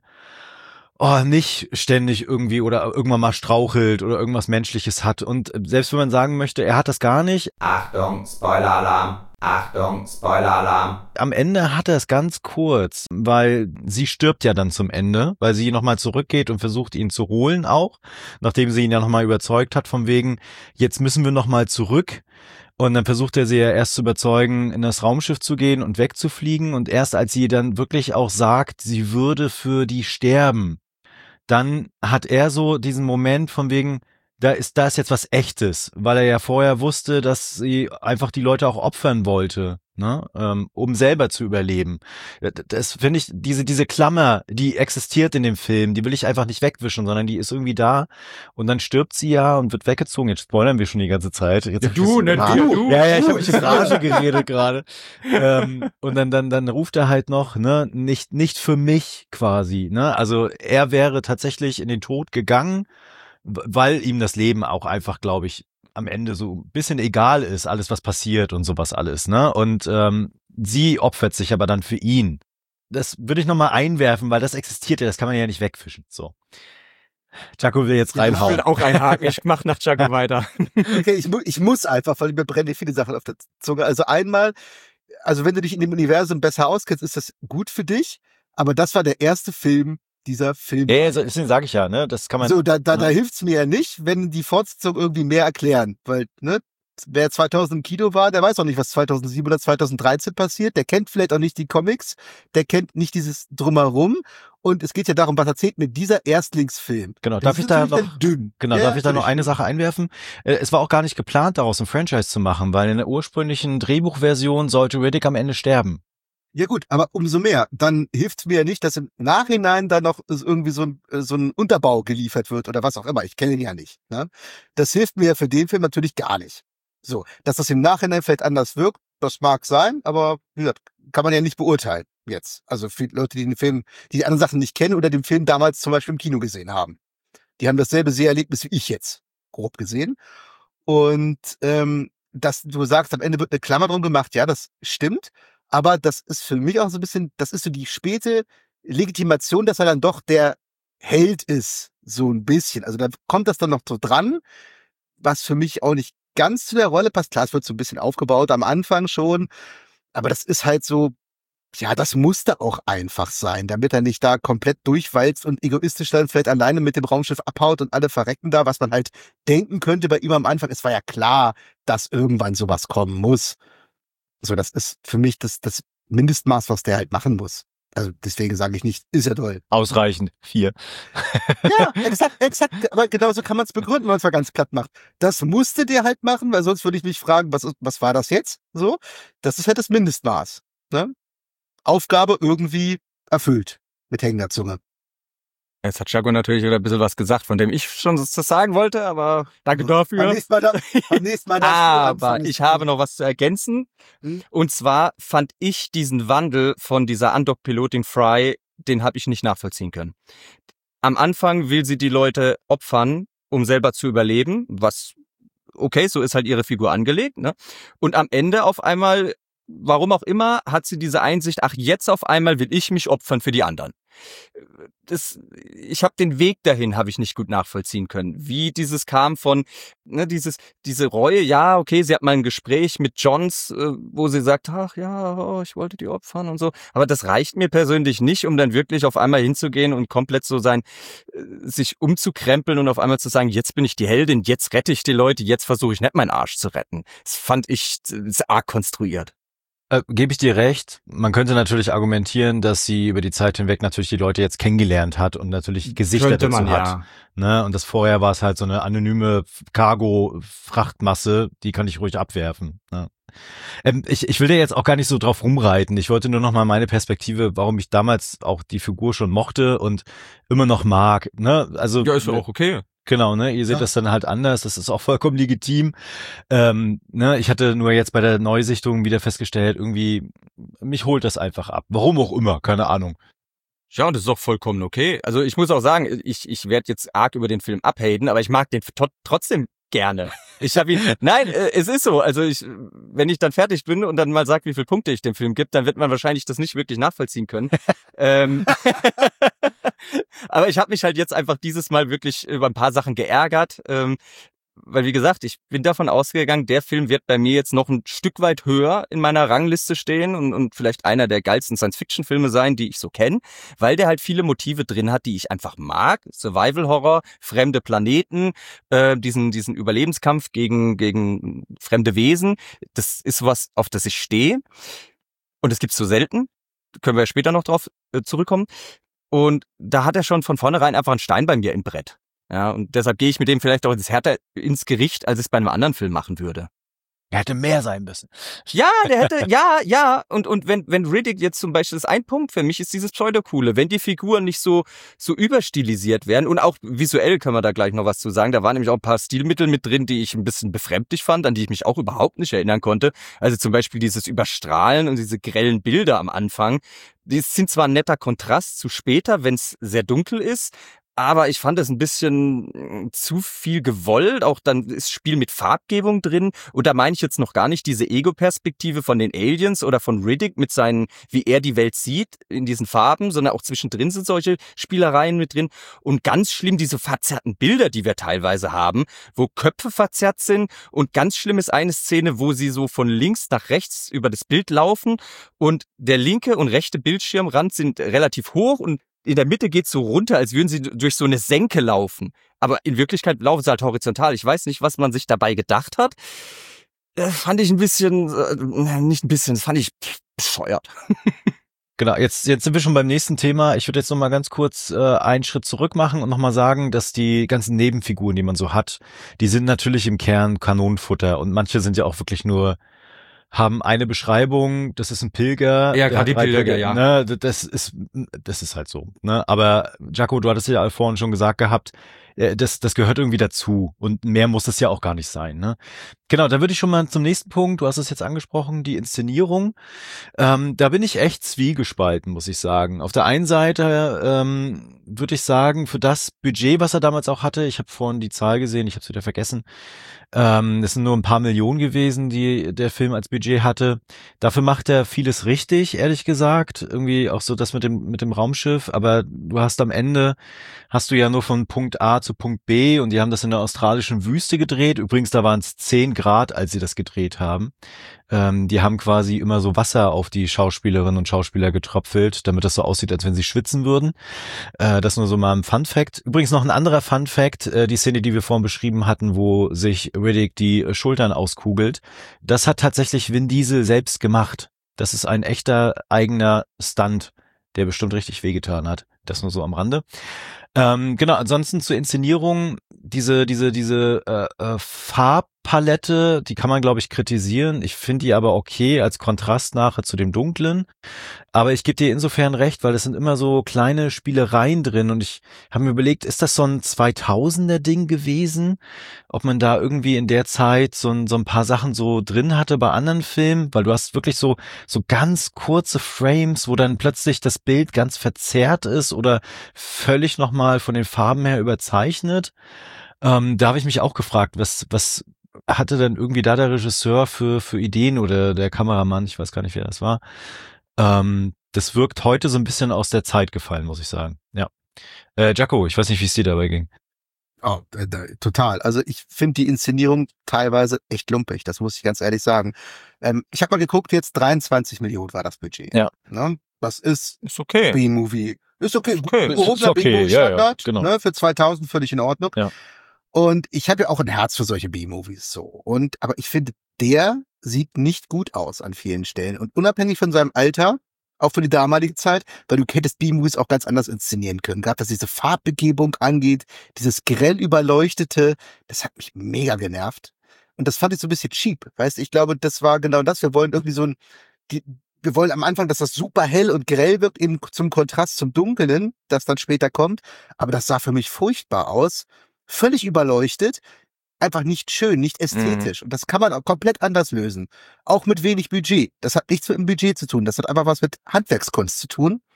nicht ständig irgendwie oder irgendwann mal strauchelt oder irgendwas Menschliches hat. Und selbst wenn man sagen möchte, er hat das gar nicht. Achtung, Spoiler-Alarm. Achtung, Spoiler-Alarm. Am Ende hat er es ganz kurz, weil sie stirbt ja dann zum Ende, weil sie nochmal zurückgeht und versucht, ihn zu holen auch, nachdem sie ihn ja nochmal überzeugt hat, von wegen, jetzt müssen wir nochmal zurück. Und dann versucht er sie ja erst zu überzeugen, in das Raumschiff zu gehen und wegzufliegen. Und erst als sie dann wirklich auch sagt, sie würde für die sterben, dann hat er so diesen Moment von wegen, da ist jetzt was Echtes, weil er ja vorher wusste, dass sie einfach die Leute auch opfern wollte, ne, um selber zu überleben. Das finde ich, diese Klammer, die existiert in dem Film, die will ich einfach nicht wegwischen, sondern die ist irgendwie da und dann stirbt sie ja und wird weggezogen. Jetzt spoilern wir schon die ganze Zeit. Jetzt Du. Ja, ich habe mich in Rage geredet gerade. Und dann ruft er halt noch, ne, nicht für mich quasi, ne? Also er wäre tatsächlich in den Tod gegangen, weil ihm das Leben auch einfach, glaube ich, am Ende so ein bisschen egal ist, alles was passiert und sowas alles, ne? Und sie opfert sich aber dann für ihn. Das würde ich nochmal einwerfen, weil das existiert ja, das kann man ja nicht wegfischen. So. Jaco will jetzt reinhauen. Ich will auch einhaken, ich mach nach Jaco weiter. Okay, ich muss einfach, weil mir brennen viele Sachen auf der Zunge. Also einmal, also wenn du dich in dem Universum besser auskennst, ist das gut für dich, aber das war der erste Film dieser Film. Ja, deswegen sage ich ja, ne, das kann man. So, da hilft's mir ja nicht, wenn die Fortsetzung irgendwie mehr erklären, weil, ne, wer 2000 im Kino war, der weiß auch nicht, was 2007 oder 2013 passiert, der kennt vielleicht auch nicht die Comics, der kennt nicht dieses Drumherum und es geht ja darum, was erzählt mir dieser Erstlingsfilm. Genau, darf ich da noch dünn. darf ich da noch eine Sache einwerfen? Es war auch gar nicht geplant, daraus ein Franchise zu machen, weil in der ursprünglichen Drehbuchversion sollte Riddick am Ende sterben. Ja gut, aber umso mehr. Dann hilft's mir ja nicht, dass im Nachhinein dann noch irgendwie so ein Unterbau geliefert wird oder was auch immer. Ich kenne ihn ja nicht. Ne? Das hilft mir für den Film natürlich gar nicht. So, dass das im Nachhinein vielleicht anders wirkt, das mag sein, aber wie gesagt, kann man ja nicht beurteilen jetzt. Also für Leute, die den Film, die anderen Sachen nicht kennen oder den Film damals zum Beispiel im Kino gesehen haben. Die haben dasselbe Seherlebnis wie ich jetzt, grob gesehen. Und dass du sagst, am Ende wird eine Klammer drum gemacht, ja, das stimmt. Aber das ist für mich auch so ein bisschen, das ist so die späte Legitimation, dass er dann doch der Held ist, so ein bisschen. Also da kommt das dann noch so dran, was für mich auch nicht ganz zu der Rolle passt. Klar, es wird so ein bisschen aufgebaut am Anfang schon, aber das ist halt so, ja, das musste auch einfach sein, damit er nicht da komplett durchwalzt und egoistisch dann vielleicht alleine mit dem Raumschiff abhaut und alle verrecken da, was man halt denken könnte bei ihm am Anfang. Es war ja klar, dass irgendwann sowas kommen muss. So, das ist für mich das Mindestmaß, was der halt machen muss. Also deswegen sage ich nicht, ist er toll. Ausreichend. 4. Ja, exakt. Aber genauso kann man es begründen, wenn man es mal ganz platt macht. Das musste der halt machen, weil sonst würde ich mich fragen, was war das jetzt? So, das ist halt das Mindestmaß. Ne? Aufgabe irgendwie erfüllt mit hängender Zunge. Jetzt hat Jaco natürlich wieder ein bisschen was gesagt, von dem ich schon das sagen wollte, aber danke dafür. Am nächsten Mal aber ich habe noch was zu ergänzen. Und zwar fand ich diesen Wandel von dieser Undock-Pilotin Fry, den habe ich nicht nachvollziehen können. Am Anfang will sie die Leute opfern, um selber zu überleben, was, okay, so ist halt ihre Figur angelegt, ne? Und am Ende auf einmal, warum auch immer, hat sie diese Einsicht, ach, jetzt auf einmal will ich mich opfern für die anderen. Ich habe den Weg dahin habe ich nicht gut nachvollziehen können, wie dieses kam von, ne, diese Reue, ja, okay, sie hat mal ein Gespräch mit Johns, wo sie sagt, ach ja, ich wollte die opfern und so, aber das reicht mir persönlich nicht, um dann wirklich auf einmal hinzugehen und komplett so sich umzukrempeln und auf einmal zu sagen, jetzt bin ich die Heldin, jetzt rette ich die Leute, jetzt versuche ich nicht meinen Arsch zu retten. Das fand ich arg konstruiert. Gebe ich dir recht. Man könnte natürlich argumentieren, dass sie über die Zeit hinweg natürlich die Leute jetzt kennengelernt hat und natürlich Gesichter dazu hat. Ja. Ne? Und das vorher war es halt so eine anonyme Cargo-Frachtmasse, die kann ich ruhig abwerfen. Ne? Ich will dir jetzt auch gar nicht so drauf rumreiten. Ich wollte nur noch mal meine Perspektive, warum ich damals auch die Figur schon mochte und immer noch mag. Ne? Also, ja, ist auch okay. Genau, ne, ihr seht das dann halt anders, das ist auch vollkommen legitim. Ne, ich hatte nur jetzt bei der Neusichtung wieder festgestellt, irgendwie, mich holt das einfach ab. Warum auch immer, keine Ahnung. Ja, und das ist auch vollkommen okay. Also ich muss auch sagen, ich werde jetzt arg über den Film abhaten, aber ich mag den trotzdem gerne. Ich habe ihn, nein, es ist so. Also wenn ich dann fertig bin und dann mal sage, wie viele Punkte ich dem Film gibt, dann wird man wahrscheinlich das nicht wirklich nachvollziehen können. Aber ich habe mich halt jetzt einfach dieses Mal wirklich über ein paar Sachen geärgert. Weil, wie gesagt, ich bin davon ausgegangen, der Film wird bei mir jetzt noch ein Stück weit höher in meiner Rangliste stehen und vielleicht einer der geilsten Science-Fiction-Filme sein, die ich so kenne, weil der halt viele Motive drin hat, die ich einfach mag. Survival-Horror, fremde Planeten, diesen Überlebenskampf gegen fremde Wesen. Das ist was, auf das ich stehe. Und es gibt's so selten. Können wir später noch drauf zurückkommen. Und da hat er schon von vornherein einfach einen Stein bei mir im Brett. Ja, und deshalb gehe ich mit dem vielleicht auch härter ins Gericht, als es bei einem anderen Film machen würde. Er hätte mehr sein müssen. Ja, der hätte, ja. Und wenn Riddick jetzt zum Beispiel, das ist ein Punkt für mich, ist dieses Pseudo-Coole. Wenn die Figuren nicht so überstilisiert werden und auch visuell können wir da gleich noch was zu sagen. Da waren nämlich auch ein paar Stilmittel mit drin, die ich ein bisschen befremdlich fand, an die ich mich auch überhaupt nicht erinnern konnte. Also zum Beispiel dieses Überstrahlen und diese grellen Bilder am Anfang. Die sind zwar ein netter Kontrast zu später, wenn es sehr dunkel ist, aber ich fand es ein bisschen zu viel gewollt. Auch dann ist Spiel mit Farbgebung drin. Und da meine ich jetzt noch gar nicht diese Ego-Perspektive von den Aliens oder von Riddick mit seinen, wie er die Welt sieht in diesen Farben, sondern auch zwischendrin sind solche Spielereien mit drin. Und ganz schlimm diese verzerrten Bilder, die wir teilweise haben, wo Köpfe verzerrt sind. Und ganz schlimm ist eine Szene, wo sie so von links nach rechts über das Bild laufen. Und der linke und rechte Bildschirmrand sind relativ hoch und in der Mitte geht's so runter, als würden sie durch so eine Senke laufen. Aber in Wirklichkeit laufen sie halt horizontal. Ich weiß nicht, was man sich dabei gedacht hat. Fand ich ein bisschen, nicht ein bisschen, das fand ich bescheuert. Genau, jetzt sind wir schon beim nächsten Thema. Ich würde jetzt noch mal ganz kurz einen Schritt zurück machen und noch mal sagen, dass die ganzen Nebenfiguren, die man so hat, die sind natürlich im Kern Kanonenfutter und manche sind ja auch wirklich nur haben eine Beschreibung, das ist ein Pilger. Ja, gerade die Pilger, ja. Ne, das ist halt so. Ne? Aber Jaco, du hattest ja vorhin schon gesagt gehabt, das gehört irgendwie dazu und mehr muss das ja auch gar nicht sein. Ne? Genau, da würde ich schon mal zum nächsten Punkt, du hast es jetzt angesprochen, die Inszenierung. Da bin ich echt zwiegespalten, muss ich sagen. Auf der einen Seite würde ich sagen, für das Budget, was er damals auch hatte, ich habe vorhin die Zahl gesehen, ich habe es wieder vergessen, das sind nur ein paar Millionen gewesen, die der Film als Budget hatte. Dafür macht er vieles richtig, ehrlich gesagt. Irgendwie auch so das mit dem Raumschiff. Aber du hast am Ende, hast du ja nur von Punkt A zu Punkt B und die haben das in der australischen Wüste gedreht. Übrigens, da waren es 10 Grad, als sie das gedreht haben. Die haben quasi immer so Wasser auf die Schauspielerinnen und Schauspieler getröpfelt, damit das so aussieht, als wenn sie schwitzen würden. Das nur so mal ein Fun-Fact. Übrigens noch ein anderer Fun-Fact, die Szene, die wir vorhin beschrieben hatten, wo sich Riddick die Schultern auskugelt. Das hat tatsächlich Vin Diesel selbst gemacht. Das ist ein echter eigener Stunt, der bestimmt richtig wehgetan hat. Das nur so am Rande. Genau, ansonsten zur Inszenierung, diese Farbpalette, die kann man, glaube ich, kritisieren. Ich finde die aber okay als Kontrast nachher zu dem Dunklen. Aber ich gebe dir insofern recht, weil es sind immer so kleine Spielereien drin und ich habe mir überlegt, ist das so ein 2000er-Ding gewesen? Ob man da irgendwie in der Zeit so ein paar Sachen so drin hatte bei anderen Filmen? Weil du hast wirklich so ganz kurze Frames, wo dann plötzlich das Bild ganz verzerrt ist oder völlig nochmal von den Farben her überzeichnet. Da habe ich mich auch gefragt, was hatte denn irgendwie da der Regisseur für Ideen oder der Kameramann, ich weiß gar nicht, wer das war. Das wirkt heute so ein bisschen aus der Zeit gefallen, muss ich sagen. Ja. Jaco, ich weiß nicht, wie es dir dabei ging. Oh, total. Also ich finde die Inszenierung teilweise echt lumpig, das muss ich ganz ehrlich sagen. Ich habe mal geguckt, jetzt 23 Millionen war das Budget. Ja. Ne? Das ist okay. B-Movie. Ist okay. Ist okay. B-Movie-Standard, ja, genau. Ne? Für 2000 völlig in Ordnung. Ja. Und ich habe ja auch ein Herz für solche B-Movies so. Aber ich finde, der sieht nicht gut aus an vielen Stellen. Und unabhängig von seinem Alter, auch für die damalige Zeit, weil du hättest B-Movies auch ganz anders inszenieren können. Gerade was diese Farbbegebung angeht, dieses grell überleuchtete, das hat mich mega genervt. Und das fand ich so ein bisschen cheap. Weißt du, ich glaube, das war genau das. Wir wollen irgendwie wir wollen am Anfang, dass das super hell und grell wirkt, eben zum Kontrast zum Dunklen, das dann später kommt. Aber das sah für mich furchtbar aus. Völlig überleuchtet. Einfach nicht schön, nicht ästhetisch. Und das kann man auch komplett anders lösen. Auch mit wenig Budget. Das hat nichts mit dem Budget zu tun. Das hat einfach was mit Handwerkskunst zu tun.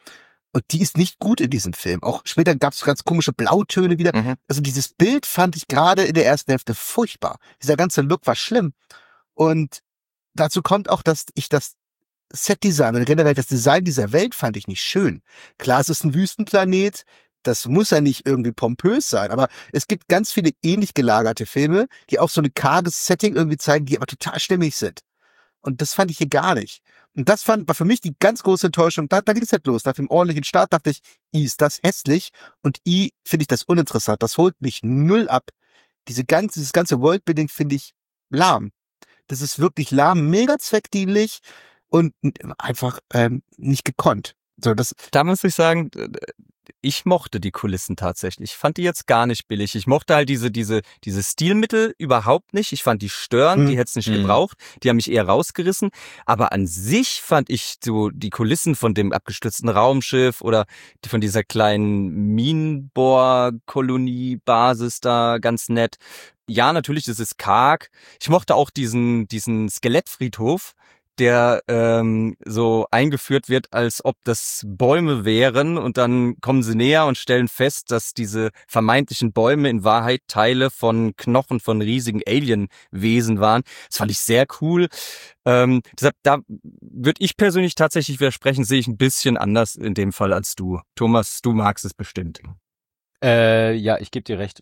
Und die ist nicht gut in diesem Film. Auch später gab es ganz komische Blautöne wieder. Also dieses Bild fand ich gerade in der ersten Hälfte furchtbar. Dieser ganze Look war schlimm. Und dazu kommt auch, dass ich das Setdesign oder generell das Design dieser Welt fand ich nicht schön. Klar, es ist ein Wüstenplanet. Das muss ja nicht irgendwie pompös sein, aber es gibt ganz viele ähnlich gelagerte Filme, die auch so ein karges Setting irgendwie zeigen, die aber total stimmig sind. Und das fand ich hier gar nicht. Und das war für mich die ganz große Enttäuschung. Da ging es halt los. Nach dem ordentlichen Start dachte ich, ist das hässlich? Und finde ich das uninteressant. Das holt mich null ab. Dieses ganze Worldbuilding finde ich lahm. Das ist wirklich lahm, mega zweckdienlich und einfach nicht gekonnt. So, Da muss ich sagen, ich mochte die Kulissen tatsächlich. Ich fand die jetzt gar nicht billig. Ich mochte halt diese Stilmittel überhaupt nicht. Ich fand die störend, die hätte es nicht gebraucht. Die haben mich eher rausgerissen. Aber an sich fand ich so die Kulissen von dem abgestürzten Raumschiff oder von dieser kleinen Minenbohr-Kolonie-Basis da ganz nett. Ja, natürlich, das ist karg. Ich mochte auch diesen Skelettfriedhof, der so eingeführt wird, als ob das Bäume wären und dann kommen sie näher und stellen fest, dass diese vermeintlichen Bäume in Wahrheit Teile von Knochen von riesigen Alienwesen waren. Das fand ich sehr cool. Deshalb, da würde ich persönlich tatsächlich widersprechen, sehe ich ein bisschen anders in dem Fall als du. Thomas, du magst es bestimmt. Ja, ich gebe dir recht.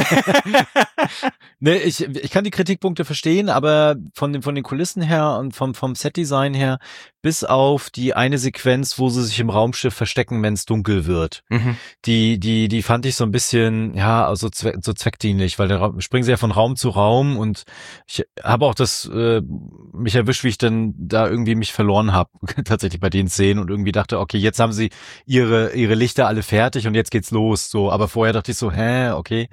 Ne, ich kann die Kritikpunkte verstehen, aber von den Kulissen her und vom Setdesign her, bis auf die eine Sequenz, wo sie sich im Raumschiff verstecken, wenn es dunkel wird. Die fand ich so ein bisschen, ja, also so zweckdienlich, weil springen sie ja von Raum zu Raum und ich habe auch mich erwischt, wie ich dann da irgendwie mich verloren habe, tatsächlich bei den Szenen und irgendwie dachte, okay, jetzt haben sie ihre Lichter alle fertig und jetzt geht's los, so, aber vorher dachte ich so, okay.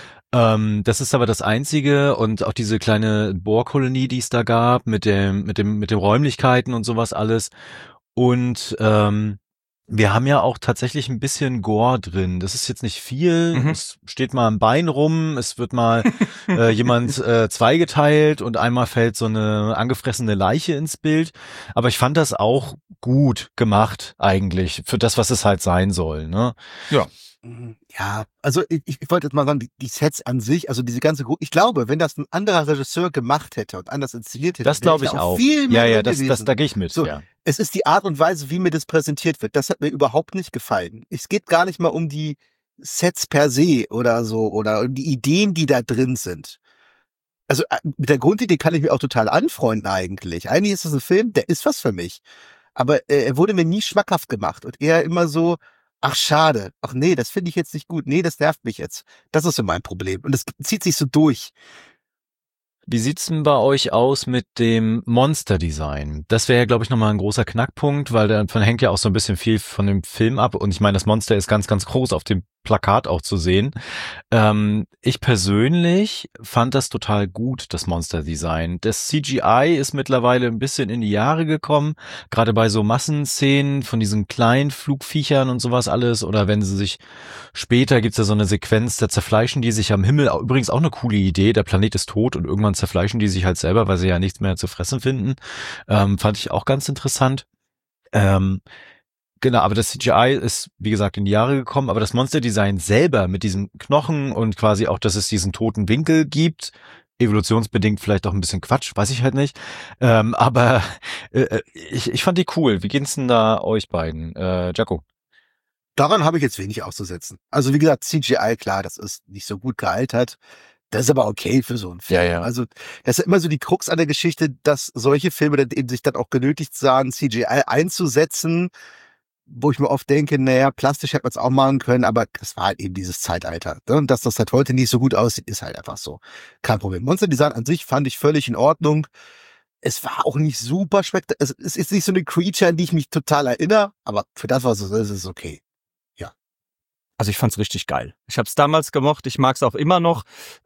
Das ist aber das Einzige und auch diese kleine Bohrkolonie, die es da gab, mit den Räumlichkeiten und sowas alles. Und wir haben ja auch tatsächlich ein bisschen Gore drin. Das ist jetzt nicht viel. Es steht mal ein Bein rum, es wird mal jemand zweigeteilt und einmal fällt so eine angefressene Leiche ins Bild. Aber ich fand das auch gut gemacht eigentlich für das, was es halt sein soll. Ne? Ja. Ja, also ich wollte jetzt mal sagen, die Sets an sich, also diese ganze ich glaube, wenn das ein anderer Regisseur gemacht hätte und anders inszeniert hätte, das glaube ich auch. Viel mehr ja, da gehe ich mit. So, ja. Es ist die Art und Weise, wie mir das präsentiert wird. Das hat mir überhaupt nicht gefallen. Es geht gar nicht mal um die Sets per se oder so oder um die Ideen, die da drin sind. Also mit der Grundidee kann ich mich auch total anfreunden eigentlich. Eigentlich ist das ein Film, der ist was für mich. Aber er wurde mir nie schmackhaft gemacht und eher immer so, ach schade, ach nee, das finde ich jetzt nicht gut, nee, das nervt mich jetzt. Das ist so mein Problem und das zieht sich so durch. Wie sieht's denn bei euch aus mit dem Monster-Design? Das wäre ja, glaube ich, nochmal ein großer Knackpunkt, weil davon hängt ja auch so ein bisschen viel von dem Film ab. Und ich meine, das Monster ist ganz, ganz groß auf dem Plakat auch zu sehen. Ich persönlich fand das total gut, das Monster-Design. Das CGI ist mittlerweile ein bisschen in die Jahre gekommen, gerade bei so Massenszenen von diesen kleinen Flugviechern und sowas alles. Oder wenn sie sich später gibt's ja so eine Sequenz, da zerfleischen die sich am Himmel. Übrigens auch eine coole Idee, der Planet ist tot und irgendwann zerfleischen die sich halt selber, weil sie ja nichts mehr zu fressen finden. Fand ich auch ganz interessant. Genau, aber das CGI ist, wie gesagt, in die Jahre gekommen, aber das Monsterdesign selber mit diesen Knochen und quasi auch, dass es diesen toten Winkel gibt, evolutionsbedingt vielleicht auch ein bisschen Quatsch, weiß ich halt nicht, aber ich fand die cool. Wie geht's denn da euch beiden? Jaco? Daran habe ich jetzt wenig auszusetzen. Also wie gesagt, CGI, klar, das ist nicht so gut gealtert. Das ist aber okay für so einen Film. Ja. Also das ist immer so die Krux an der Geschichte, dass solche Filme dann eben sich dann auch genötigt sahen, CGI einzusetzen, wo ich mir oft denke, naja, plastisch hätte man es auch machen können, aber das war halt eben dieses Zeitalter. Ne? Und dass das halt heute nicht so gut aussieht, ist halt einfach so. Kein Problem. Monster Design an sich fand ich völlig in Ordnung. Es war auch nicht super spektakulär. Es ist nicht so eine Creature, an die ich mich total erinnere, aber für das, was es ist, ist es okay. Ja. Also ich fand's richtig geil. Ich habe es damals gemocht, ich mag's auch immer noch.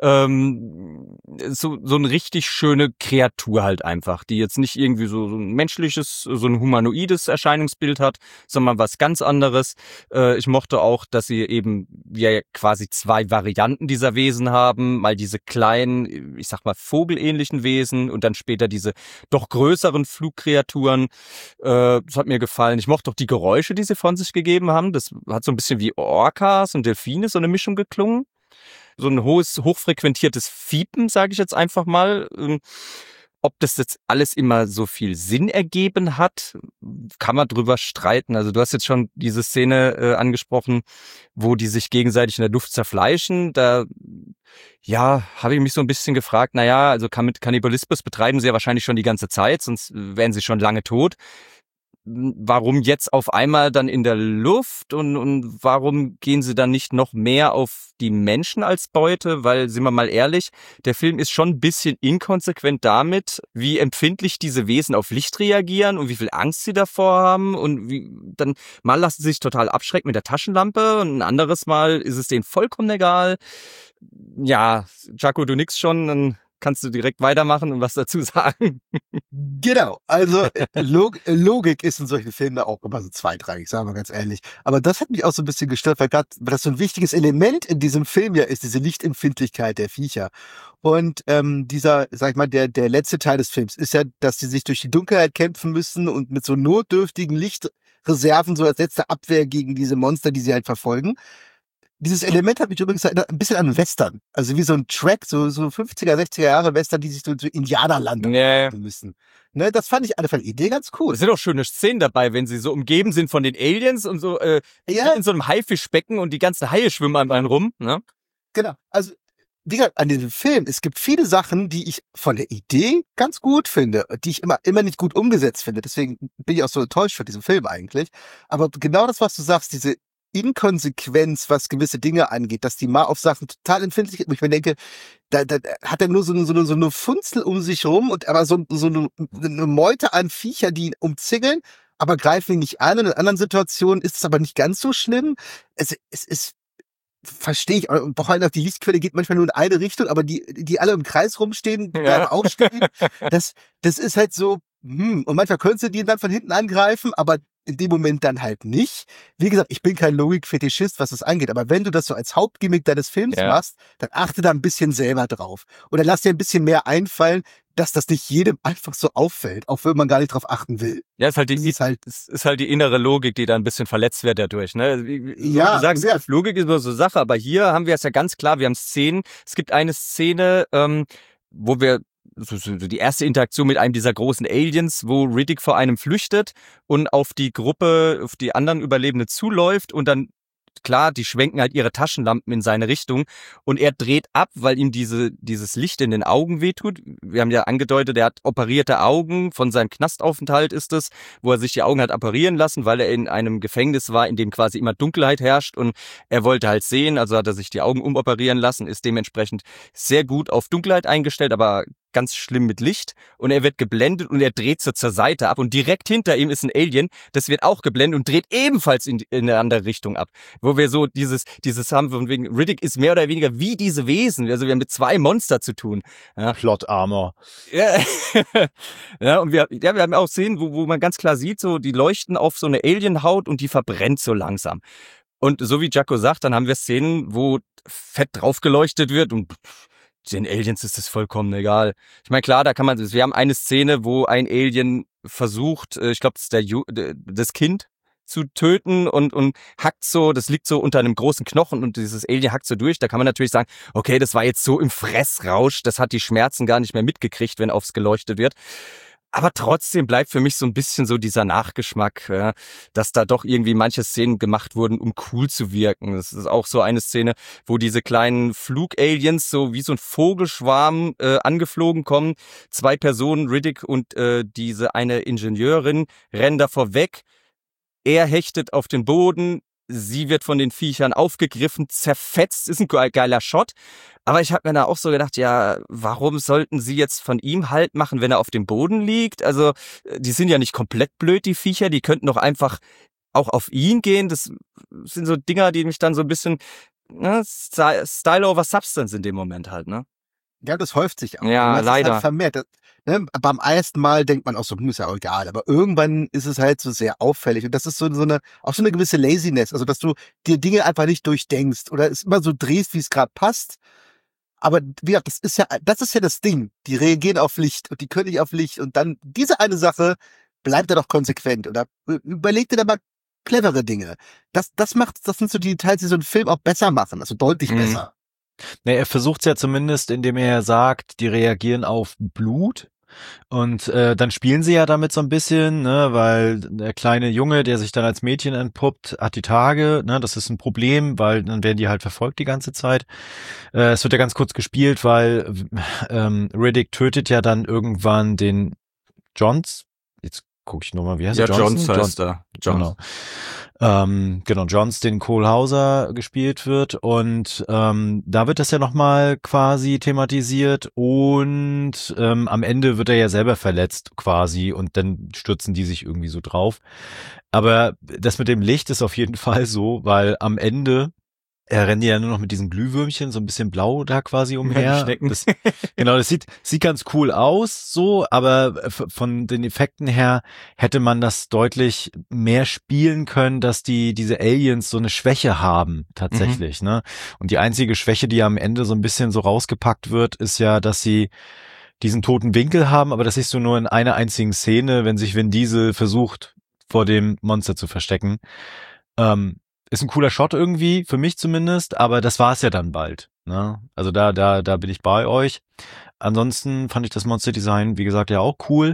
So eine richtig schöne Kreatur halt einfach, die jetzt nicht irgendwie so ein menschliches, so ein humanoides Erscheinungsbild hat, sondern was ganz anderes. Ich mochte auch, dass sie eben ja quasi zwei Varianten dieser Wesen haben. Mal diese kleinen, ich sag mal vogelähnlichen Wesen und dann später diese doch größeren Flugkreaturen. Das hat mir gefallen. Ich mochte auch die Geräusche, die sie von sich gegeben haben. Das hat so ein bisschen wie Orcas und Delfine, so eine Mischung geklungen. So ein hochfrequentiertes Fiepen, sage ich jetzt einfach mal. Ob das jetzt alles immer so viel Sinn ergeben hat, kann man drüber streiten. Also du hast jetzt schon diese Szene angesprochen, wo die sich gegenseitig in der Luft zerfleischen. Da habe ich mich so ein bisschen gefragt, also Kannibalismus betreiben sie ja wahrscheinlich schon die ganze Zeit, sonst wären sie schon lange tot. Warum jetzt auf einmal dann in der Luft und warum gehen sie dann nicht noch mehr auf die Menschen als Beute? Weil, sind wir mal ehrlich, der Film ist schon ein bisschen inkonsequent damit, wie empfindlich diese Wesen auf Licht reagieren und wie viel Angst sie davor haben und wie dann mal lassen sie sich total abschrecken mit der Taschenlampe und ein anderes Mal ist es denen vollkommen egal. Ja, Jaco, du nix schon, dann kannst du direkt weitermachen und was dazu sagen. Genau, also Logik ist in solchen Filmen auch immer so zweitrangig, sagen wir ganz ehrlich. Aber das hat mich auch so ein bisschen gestört, weil das so ein wichtiges Element in diesem Film ja ist, diese Lichtempfindlichkeit der Viecher. Und dieser, sag ich mal, der letzte Teil des Films ist ja, dass sie sich durch die Dunkelheit kämpfen müssen und mit so notdürftigen Lichtreserven so als letzte Abwehr gegen diese Monster, die sie halt verfolgen. Dieses Element hat mich übrigens erinnert, ein bisschen an Western. Also wie so ein Track, so 50er, 60er Jahre Western, die sich so Indianerland müssen. Ne, das fand ich alle Fall Idee ganz cool. Es sind auch schöne Szenen dabei, wenn sie so umgeben sind von den Aliens und so in so einem Haifischbecken und die ganzen Haie schwimmen an einem rum. Ne? Genau. Also wie gesagt, an diesem Film, es gibt viele Sachen, die ich von der Idee ganz gut finde, die ich immer nicht gut umgesetzt finde. Deswegen bin ich auch so enttäuscht von diesem Film eigentlich. Aber genau das, was du sagst, diese Inkonsequenz, was gewisse Dinge angeht, dass die mal auf Sachen total empfindlich sind. Ich mir denke, da hat er nur so eine Funzel um sich rum und aber so eine Meute an Viecher, die ihn umzingeln, aber greifen ihn nicht an. Und in anderen Situationen ist es aber nicht ganz so schlimm. Es ist, verstehe ich, vor allem auf die Lichtquelle geht manchmal nur in eine Richtung, aber die alle im Kreis rumstehen, bleiben auch stehen. Das ist halt so, und manchmal könntest du die dann von hinten angreifen, aber in dem Moment dann halt nicht. Wie gesagt, ich bin kein Logik-Fetischist, was das angeht, aber wenn du das so als Hauptgimmick deines Films machst, dann achte da ein bisschen selber drauf. Oder lass dir ein bisschen mehr einfallen, dass das nicht jedem einfach so auffällt, auch wenn man gar nicht drauf achten will. Ja, ist halt die innere Logik, die da ein bisschen verletzt wird dadurch, ne? Du sagst, Logik ist nur so Sache, aber hier haben wir es ja ganz klar, wir haben Szenen. Es gibt eine Szene, wo wir so die erste Interaktion mit einem dieser großen Aliens, wo Riddick vor einem flüchtet und auf die Gruppe, auf die anderen Überlebenden zuläuft und dann, klar, die schwenken halt ihre Taschenlampen in seine Richtung und er dreht ab, weil ihm dieses Licht in den Augen wehtut. Wir haben ja angedeutet, er hat operierte Augen, von seinem Knastaufenthalt ist es, wo er sich die Augen hat operieren lassen, weil er in einem Gefängnis war, in dem quasi immer Dunkelheit herrscht und er wollte halt sehen, also hat er sich die Augen umoperieren lassen, ist dementsprechend sehr gut auf Dunkelheit eingestellt, aber ganz schlimm mit Licht und er wird geblendet und er dreht so zur Seite ab und direkt hinter ihm ist ein Alien, das wird auch geblendet und dreht ebenfalls in eine andere Richtung ab, wo wir so dieses haben von wegen, Riddick ist mehr oder weniger wie diese Wesen, also wir haben mit zwei Monster zu tun. Ja. Plot Armor. Ja, ja und wir haben auch Szenen, wo man ganz klar sieht, so die leuchten auf so eine Alienhaut und die verbrennt so langsam. Und so wie Jaco sagt, dann haben wir Szenen, wo fett drauf geleuchtet wird und den Aliens ist es vollkommen egal. Ich meine, klar, wir haben eine Szene, wo ein Alien versucht, ich glaube, das ist das Kind zu töten und hackt so, das liegt so unter einem großen Knochen und dieses Alien hackt so durch. Da kann man natürlich sagen, okay, das war jetzt so im Fressrausch, das hat die Schmerzen gar nicht mehr mitgekriegt, wenn aufs geleuchtet wird. Aber trotzdem bleibt für mich so ein bisschen so dieser Nachgeschmack, ja, dass da doch irgendwie manche Szenen gemacht wurden, um cool zu wirken. Das ist auch so eine Szene, wo diese kleinen Flugaliens so wie so ein Vogelschwarm angeflogen kommen. Zwei Personen, Riddick und diese eine Ingenieurin, rennen davor weg. Er hechtet auf den Boden. Sie wird von den Viechern aufgegriffen, zerfetzt, ist ein geiler Shot. Aber ich habe mir da auch so gedacht, ja, warum sollten sie jetzt von ihm Halt machen, wenn er auf dem Boden liegt? Also, die sind ja nicht komplett blöd, die Viecher, die könnten doch einfach auch auf ihn gehen, das sind so Dinger, die mich dann so ein bisschen, ne, Style over Substance in dem Moment halt, ne? Ja, das häuft sich auch. Ja, Das ist leider. halt vermehrt. Ne? Beim ersten Mal denkt man auch so, ist ja auch egal. Aber irgendwann ist es halt so sehr auffällig. Und das ist so eine gewisse Laziness. Also, dass du dir Dinge einfach nicht durchdenkst oder es immer so drehst, wie es gerade passt. Aber wie gesagt, das ist ja das Ding. Die reagieren auf Licht und die können nicht auf Licht. Und dann diese eine Sache bleibt er doch konsequent. Oder überleg dir da mal clevere Dinge. Das sind so die Details, die so einen Film auch besser machen. Also deutlich besser. Ne, er versucht's ja zumindest, indem er sagt, die reagieren auf Blut. Und dann spielen sie ja damit so ein bisschen, ne, weil der kleine Junge, der sich dann als Mädchen entpuppt, hat die Tage, ne, das ist ein Problem, weil dann werden die halt verfolgt die ganze Zeit. Es wird ja ganz kurz gespielt, weil Riddick tötet ja dann irgendwann den Johns. Jetzt gucke ich nochmal, wie heißt Ja, der? Johns heißt er. Johns. Genau, Johns, den Cole Hauser gespielt wird und da wird das ja nochmal quasi thematisiert und am Ende wird er ja selber verletzt quasi und dann stürzen die sich irgendwie so drauf. Aber das mit dem Licht ist auf jeden Fall so, weil am Ende rennen die ja nur noch mit diesen Glühwürmchen, so ein bisschen blau da quasi umher. Das sieht ganz cool aus, so, aber von den Effekten her hätte man das deutlich mehr spielen können, dass diese Aliens so eine Schwäche haben, tatsächlich, ne? Und die einzige Schwäche, die am Ende so ein bisschen so rausgepackt wird, ist ja, dass sie diesen toten Winkel haben, aber das siehst du nur in einer einzigen Szene, wenn sich Vin Diesel versucht, vor dem Monster zu verstecken. Ist ein cooler Shot irgendwie, für mich zumindest, aber das war's ja dann bald, ne? Also da bin ich bei euch. Ansonsten fand ich das Monster-Design, wie gesagt, ja auch cool.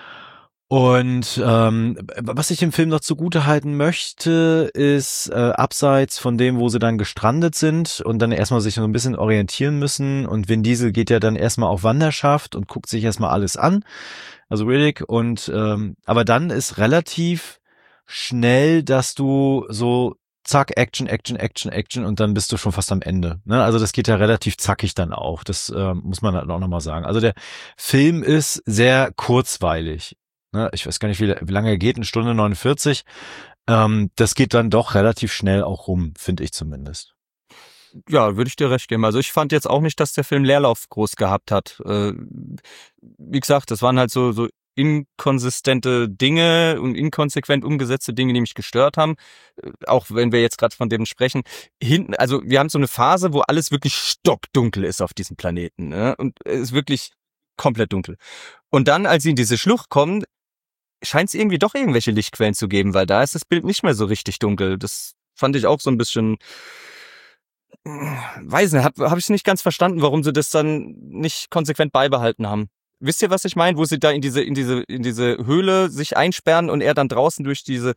Und was ich dem Film noch zugute halten möchte, ist abseits von dem, wo sie dann gestrandet sind und dann erstmal sich so ein bisschen orientieren müssen und Vin Diesel geht ja dann erstmal auf Wanderschaft und guckt sich erstmal alles an, also Riddick, und aber dann ist relativ schnell, dass du so zack, Action und dann bist du schon fast am Ende. Ne? Also das geht ja relativ zackig dann auch. Das muss man halt auch nochmal sagen. Also der Film ist sehr kurzweilig. Ne? Ich weiß gar nicht, wie lange er geht, 1 Stunde 49. Das geht dann doch relativ schnell auch rum, finde ich zumindest. Ja, würde ich dir recht geben. Also ich fand jetzt auch nicht, dass der Film Leerlauf groß gehabt hat. Wie gesagt, das waren halt so inkonsistente Dinge und inkonsequent umgesetzte Dinge, die mich gestört haben. Auch wenn wir jetzt gerade von dem sprechen. Also wir haben so eine Phase, wo alles wirklich stockdunkel ist auf diesem Planeten. Ne? Und es ist wirklich komplett dunkel. Und dann, als sie in diese Schlucht kommen, scheint es irgendwie doch irgendwelche Lichtquellen zu geben, weil da ist das Bild nicht mehr so richtig dunkel. Das fand ich auch so ein bisschen, weiß nicht, hab ich nicht ganz verstanden, warum sie das dann nicht konsequent beibehalten haben. Wisst ihr, was ich meine? Wo sie da in diese Höhle sich einsperren und er dann draußen durch diesen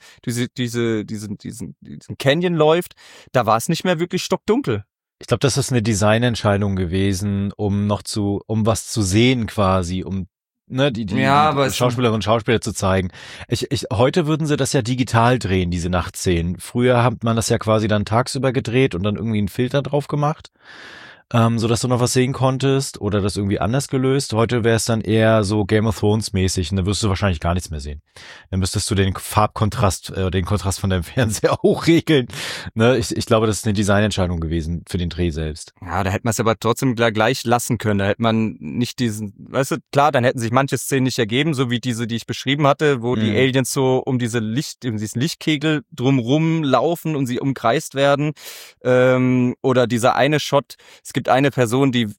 Canyon läuft, da war es nicht mehr wirklich stockdunkel. Ich glaube, das ist eine Designentscheidung gewesen, um was zu sehen quasi, um die Schauspielerinnen und Schauspieler zu zeigen. Heute würden sie das ja digital drehen, diese Nachtszenen. Früher hat man das ja quasi dann tagsüber gedreht und dann irgendwie einen Filter drauf gemacht, so dass du noch was sehen konntest oder das irgendwie anders gelöst. Heute wäre es dann eher so Game of Thrones mäßig und dann wirst du wahrscheinlich gar nichts mehr sehen. Dann müsstest du den Farbkontrast, den Kontrast von deinem Fernseher hochregeln. Ne? Ich glaube, das ist eine Designentscheidung gewesen für den Dreh selbst. Ja, da hätte man es aber trotzdem gleich lassen können. Da hätte man nicht weißt du, klar, dann hätten sich manche Szenen nicht ergeben, so wie diese, die ich beschrieben hatte, wo die Aliens so um diesen Lichtkegel drumrum laufen und sie umkreist werden. Oder dieser eine Shot, es gibt eine Person, es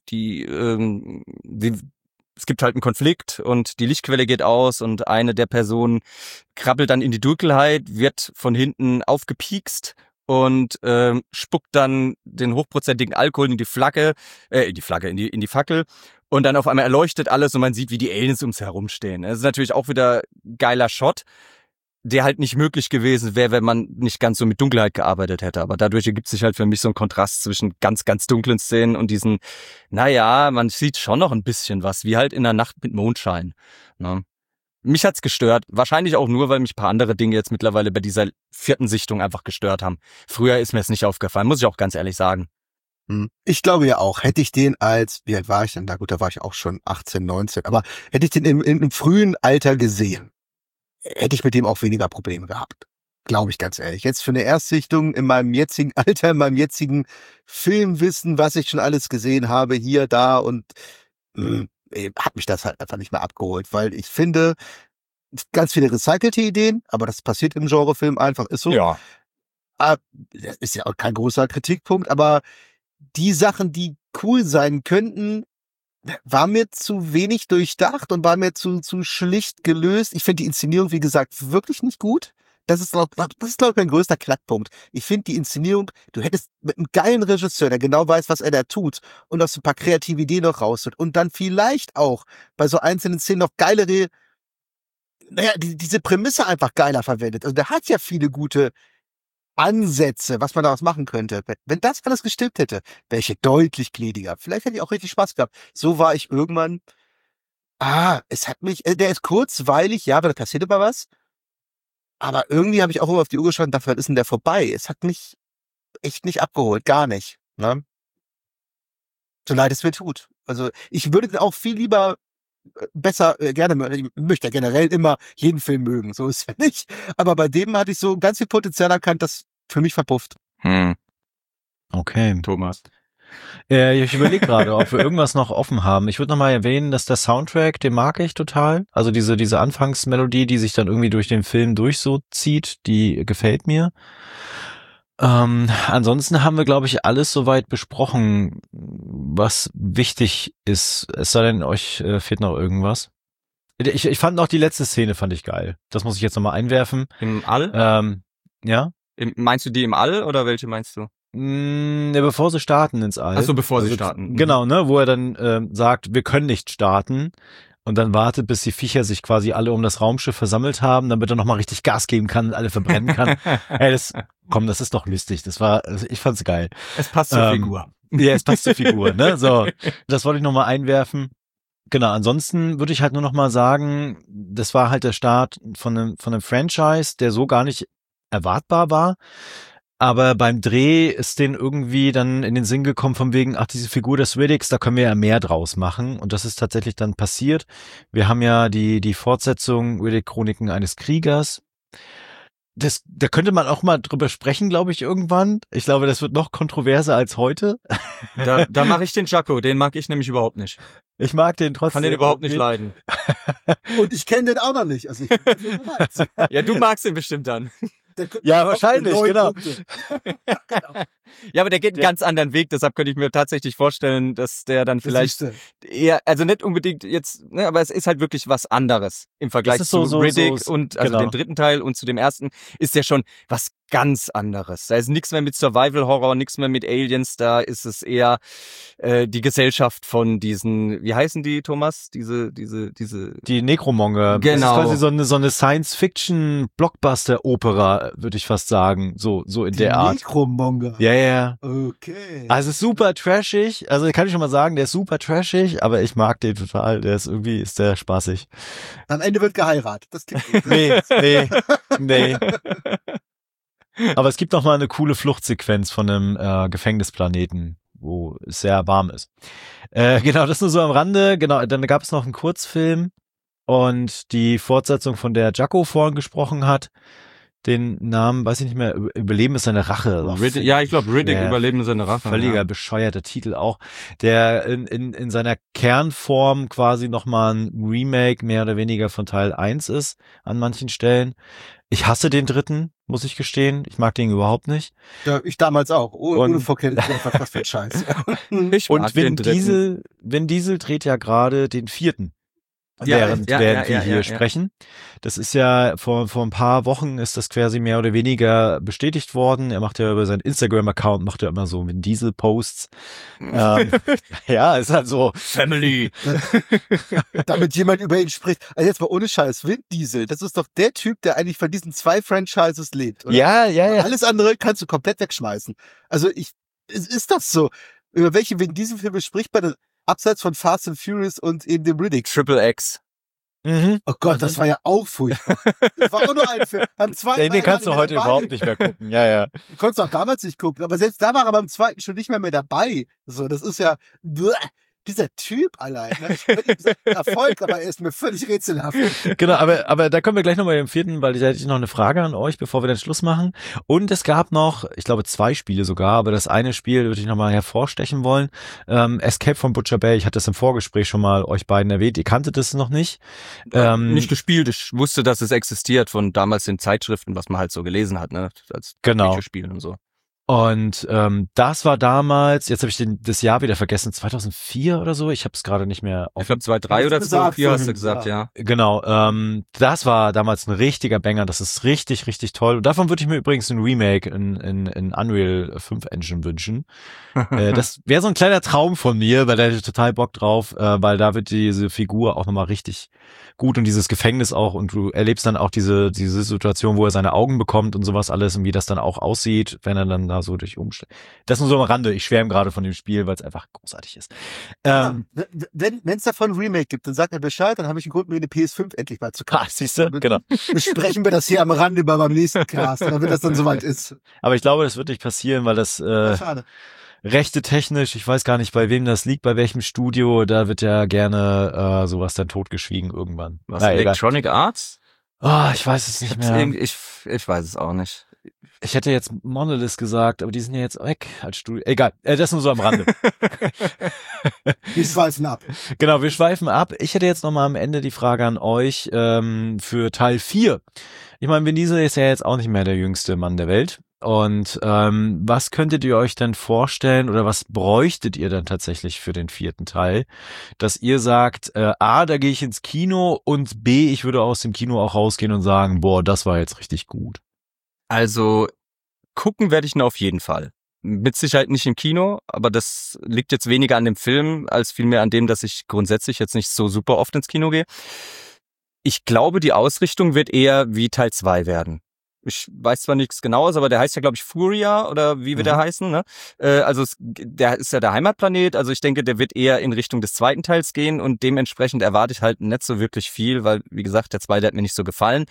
gibt halt einen Konflikt und die Lichtquelle geht aus und eine der Personen krabbelt dann in die Dunkelheit, wird von hinten aufgepiekst und spuckt dann den hochprozentigen Alkohol in die Fackel und dann auf einmal erleuchtet alles und man sieht, wie die Aliens ums herumstehen. Das ist natürlich auch wieder ein geiler Shot, der halt nicht möglich gewesen wäre, wenn man nicht ganz so mit Dunkelheit gearbeitet hätte. Aber dadurch ergibt sich halt für mich so ein Kontrast zwischen ganz, ganz dunklen Szenen und diesen, man sieht schon noch ein bisschen was, wie halt in der Nacht mit Mondschein. Ne? Mich hat's gestört. Wahrscheinlich auch nur, weil mich ein paar andere Dinge jetzt mittlerweile bei dieser 4. Sichtung einfach gestört haben. Früher ist mir es nicht aufgefallen, muss ich auch ganz ehrlich sagen. Ich glaube ja auch, hätte ich den wie alt war ich denn da? Gut, da war ich auch schon 18, 19, aber hätte ich den in einem frühen Alter gesehen, hätte ich mit dem auch weniger Probleme gehabt. Glaube ich ganz ehrlich. Jetzt für eine Erstsichtung in meinem jetzigen Alter, in meinem jetzigen Filmwissen, was ich schon alles gesehen habe, hier, da und hat mich das halt einfach nicht mehr abgeholt, weil ich finde, ganz viele recycelte Ideen, aber das passiert im Genrefilm einfach, ist so. Ja. Das ist ja auch kein großer Kritikpunkt, aber die Sachen, die cool sein könnten, war mir zu wenig durchdacht und war mir zu schlicht gelöst. Ich finde die Inszenierung, wie gesagt, wirklich nicht gut. Das ist, glaube ich, mein größter Knackpunkt. Ich finde die Inszenierung, du hättest mit einem geilen Regisseur, der genau weiß, was er da tut und aus ein paar kreative Ideen noch rausholt und dann vielleicht auch bei so einzelnen Szenen noch geilere, diese Prämisse einfach geiler verwendet. Also der hat ja viele gute Ansätze, was man daraus machen könnte. Wenn das alles gestimmt hätte, wäre ich deutlich gnädiger. Vielleicht hätte ich auch richtig Spaß gehabt. So war ich irgendwann, es hat mich, der ist kurzweilig, ja, aber da passiert immer was. Aber irgendwie habe ich auch immer auf die Uhr geschaut und dachte, wann ist denn der vorbei? Es hat mich echt nicht abgeholt, gar nicht. Ne? So leid es mir tut. Also ich würde den auch viel lieber besser, gerne, ich möchte ja generell immer jeden Film mögen, so ist ja nicht. Aber bei dem hatte ich so ganz viel Potenzial erkannt, das für mich verpufft. Okay. Thomas. Ich überlege gerade, ob wir irgendwas noch offen haben. Ich würde noch mal erwähnen, dass der Soundtrack, den mag ich total. Also diese Anfangsmelodie, die sich dann irgendwie durch den Film durch so zieht, die gefällt mir. Ansonsten haben wir, glaube ich, alles soweit besprochen, was wichtig ist. Es sei denn, euch fehlt noch irgendwas. Ich fand noch die letzte Szene, fand ich geil. Das muss ich jetzt noch mal einwerfen. Im All? Ja? Meinst du die im All oder welche meinst du? Ja, bevor sie starten ins All. Ach so, bevor sie starten. Genau, ne, wo er dann sagt, wir können nicht starten und dann wartet, bis die Viecher sich quasi alle um das Raumschiff versammelt haben, damit er nochmal richtig Gas geben kann und alle verbrennen kann. Ey, das ist doch lustig. Ich fand's geil. Es passt zur Figur. Ja, es passt zur Figur, ne, so. Das wollte ich nochmal einwerfen. Genau, ansonsten würde ich halt nur nochmal sagen, das war halt der Start von einem Franchise, der so gar nicht erwartbar war. Aber beim Dreh ist denen irgendwie dann in den Sinn gekommen von wegen, diese Figur des Riddicks, da können wir ja mehr draus machen. Und das ist tatsächlich dann passiert. Wir haben ja die Fortsetzung Riddick-Chroniken eines Kriegers. Da könnte man auch mal drüber sprechen, glaube ich, irgendwann. Ich glaube, das wird noch kontroverser als heute. Da mache ich den Jaco, den mag ich nämlich überhaupt nicht. Ich mag den trotzdem. Kann den überhaupt nicht leiden. Und ich kenne den auch noch nicht. Also ja, du magst den bestimmt dann. Ja, wahrscheinlich, genau. Ja, aber der geht einen ganz anderen Weg, deshalb könnte ich mir tatsächlich vorstellen, dass der dann vielleicht eher, also nicht unbedingt jetzt, ne, aber es ist halt wirklich was anderes im Vergleich zu Riddick und also dem dritten Teil und zu dem ersten ist ja schon was ganz anderes. Da ist nichts mehr mit Survival Horror, nichts mehr mit Aliens, da ist es eher die Gesellschaft von diesen, wie heißen die, Thomas? Die Necromonger. Genau. Das ist quasi so eine Science-Fiction-Blockbuster-Opera, würde ich fast sagen. So in der Art. Necromonger. Ja. Okay. Also super trashig. Also kann ich schon mal sagen, der ist super trashig, aber ich mag den total. Der ist der spaßig. Am Ende wird geheiratet. Das klingt gut. Nee. Aber es gibt noch mal eine coole Fluchtsequenz von einem Gefängnisplaneten, wo es sehr warm ist. Genau, das nur so am Rande. Genau, dann gab es noch einen Kurzfilm und die Fortsetzung, von der Jaco vorhin gesprochen hat. Den Namen, weiß ich nicht mehr, Überleben ist seine Rache. Ja, ich glaube, Riddick, Überleben ist seine Rache. Völliger bescheuerter Titel auch, der in seiner Kernform quasi nochmal ein Remake mehr oder weniger von Teil 1 ist, an manchen Stellen. Ich hasse den dritten, muss ich gestehen. Ich mag den überhaupt nicht. Ja, ich damals auch. Ohne Vorkenntnis, was für ein Scheiß. Und Vin Diesel dreht ja gerade den vierten. Während wir hier sprechen. Das ist ja vor ein paar Wochen ist das quasi mehr oder weniger bestätigt worden. Er macht ja über seinen Instagram-Account macht er immer so Vin Diesel-Posts. Ja, ist halt so Family. Damit jemand über ihn spricht. Also jetzt mal ohne Scheiß, Vin Diesel, das ist doch der Typ, der eigentlich von diesen 2 Franchises lebt, oder? Ja. Alles andere kannst du komplett wegschmeißen. Also ist das so? Über welche Vin Diesel-Filme spricht man? Abseits von Fast and Furious und eben dem Riddick. Triple X. Mhm. Oh Gott, das war ja auch furchtbar. Das war auch nur ein Film. Beim zweiten den kannst du heute überhaupt nicht mehr gucken. Ja. Du konntest auch damals nicht gucken, aber selbst da war er beim zweiten schon nicht mehr dabei. So, das ist ja, Dieser Typ allein, ne? Ich würde ihm sagen, Erfolg, aber er ist mir völlig rätselhaft. Genau, aber da kommen wir gleich nochmal im vierten, weil da hätte ich noch eine Frage an euch, bevor wir den Schluss machen. Und es gab noch, ich glaube 2 Spiele sogar, aber das eine Spiel würde ich nochmal hervorstechen wollen. Escape from Butcher Bay, ich hatte das im Vorgespräch schon mal euch beiden erwähnt, ihr kanntet es noch nicht. Nicht gespielt, ich wusste, dass es existiert von damals in Zeitschriften, was man halt so gelesen hat, ne? Als Genau. Videospiel und so. Und das war damals, jetzt habe ich das Jahr wieder vergessen, 2004 oder so, ich habe es gerade nicht mehr Ich glaube 2003 oder 2004 hast du gesagt, ja. Genau, das war damals ein richtiger Banger, das ist richtig, richtig toll. Und davon würde ich mir übrigens ein Remake in Unreal 5 Engine wünschen. Das wäre so ein kleiner Traum von mir, weil da hätte ich total Bock drauf, weil da wird diese Figur auch nochmal richtig gut und dieses Gefängnis auch und du erlebst dann auch diese Situation, wo er seine Augen bekommt und sowas alles und wie das dann auch aussieht, wenn er dann da so durch umsteigt. Das nur so am Rande, ich schwärme gerade von dem Spiel, weil es einfach großartig ist. Wenn es davon ein Remake gibt, dann sagt er Bescheid, dann habe ich einen Grund, mir eine PS5 endlich mal zu kaufen. Siehst du? Genau. Besprechen wir das hier am Rande beim nächsten Cast, damit das dann soweit ist. Aber ich glaube, das wird nicht passieren, weil das Schade. Rechte technisch, ich weiß gar nicht, bei wem das liegt, bei welchem Studio, da wird ja gerne sowas dann totgeschwiegen irgendwann. Was, Electronic Arts? Oh, ich weiß es nicht mehr. Ich weiß es auch nicht. Ich hätte jetzt Monolith gesagt, aber die sind ja jetzt weg als Studio. Egal, das nur so am Rande. Wir schweifen ab. Genau, wir schweifen ab. Ich hätte jetzt nochmal am Ende die Frage an euch für Teil 4. Ich meine, Vin Diesel ist ja jetzt auch nicht mehr der jüngste Mann der Welt. Und was könntet ihr euch denn vorstellen oder was bräuchtet ihr dann tatsächlich für den 4. Teil, dass ihr sagt, A, da gehe ich ins Kino und B, ich würde aus dem Kino auch rausgehen und sagen, boah, das war jetzt richtig gut. Also gucken werde ich ihn auf jeden Fall. Mit Sicherheit nicht im Kino, aber das liegt jetzt weniger an dem Film, als vielmehr an dem, dass ich grundsätzlich jetzt nicht so super oft ins Kino gehe. Ich glaube, die Ausrichtung wird eher wie Teil 2 werden. Ich weiß zwar nichts Genaues, aber der heißt ja, glaube ich, Furia oder wie wird der heißen, ne? Also der ist ja der Heimatplanet, also ich denke, der wird eher in Richtung des 2. Teils gehen und dementsprechend erwarte ich halt nicht so wirklich viel, weil, wie gesagt, der 2. hat mir nicht so gefallen.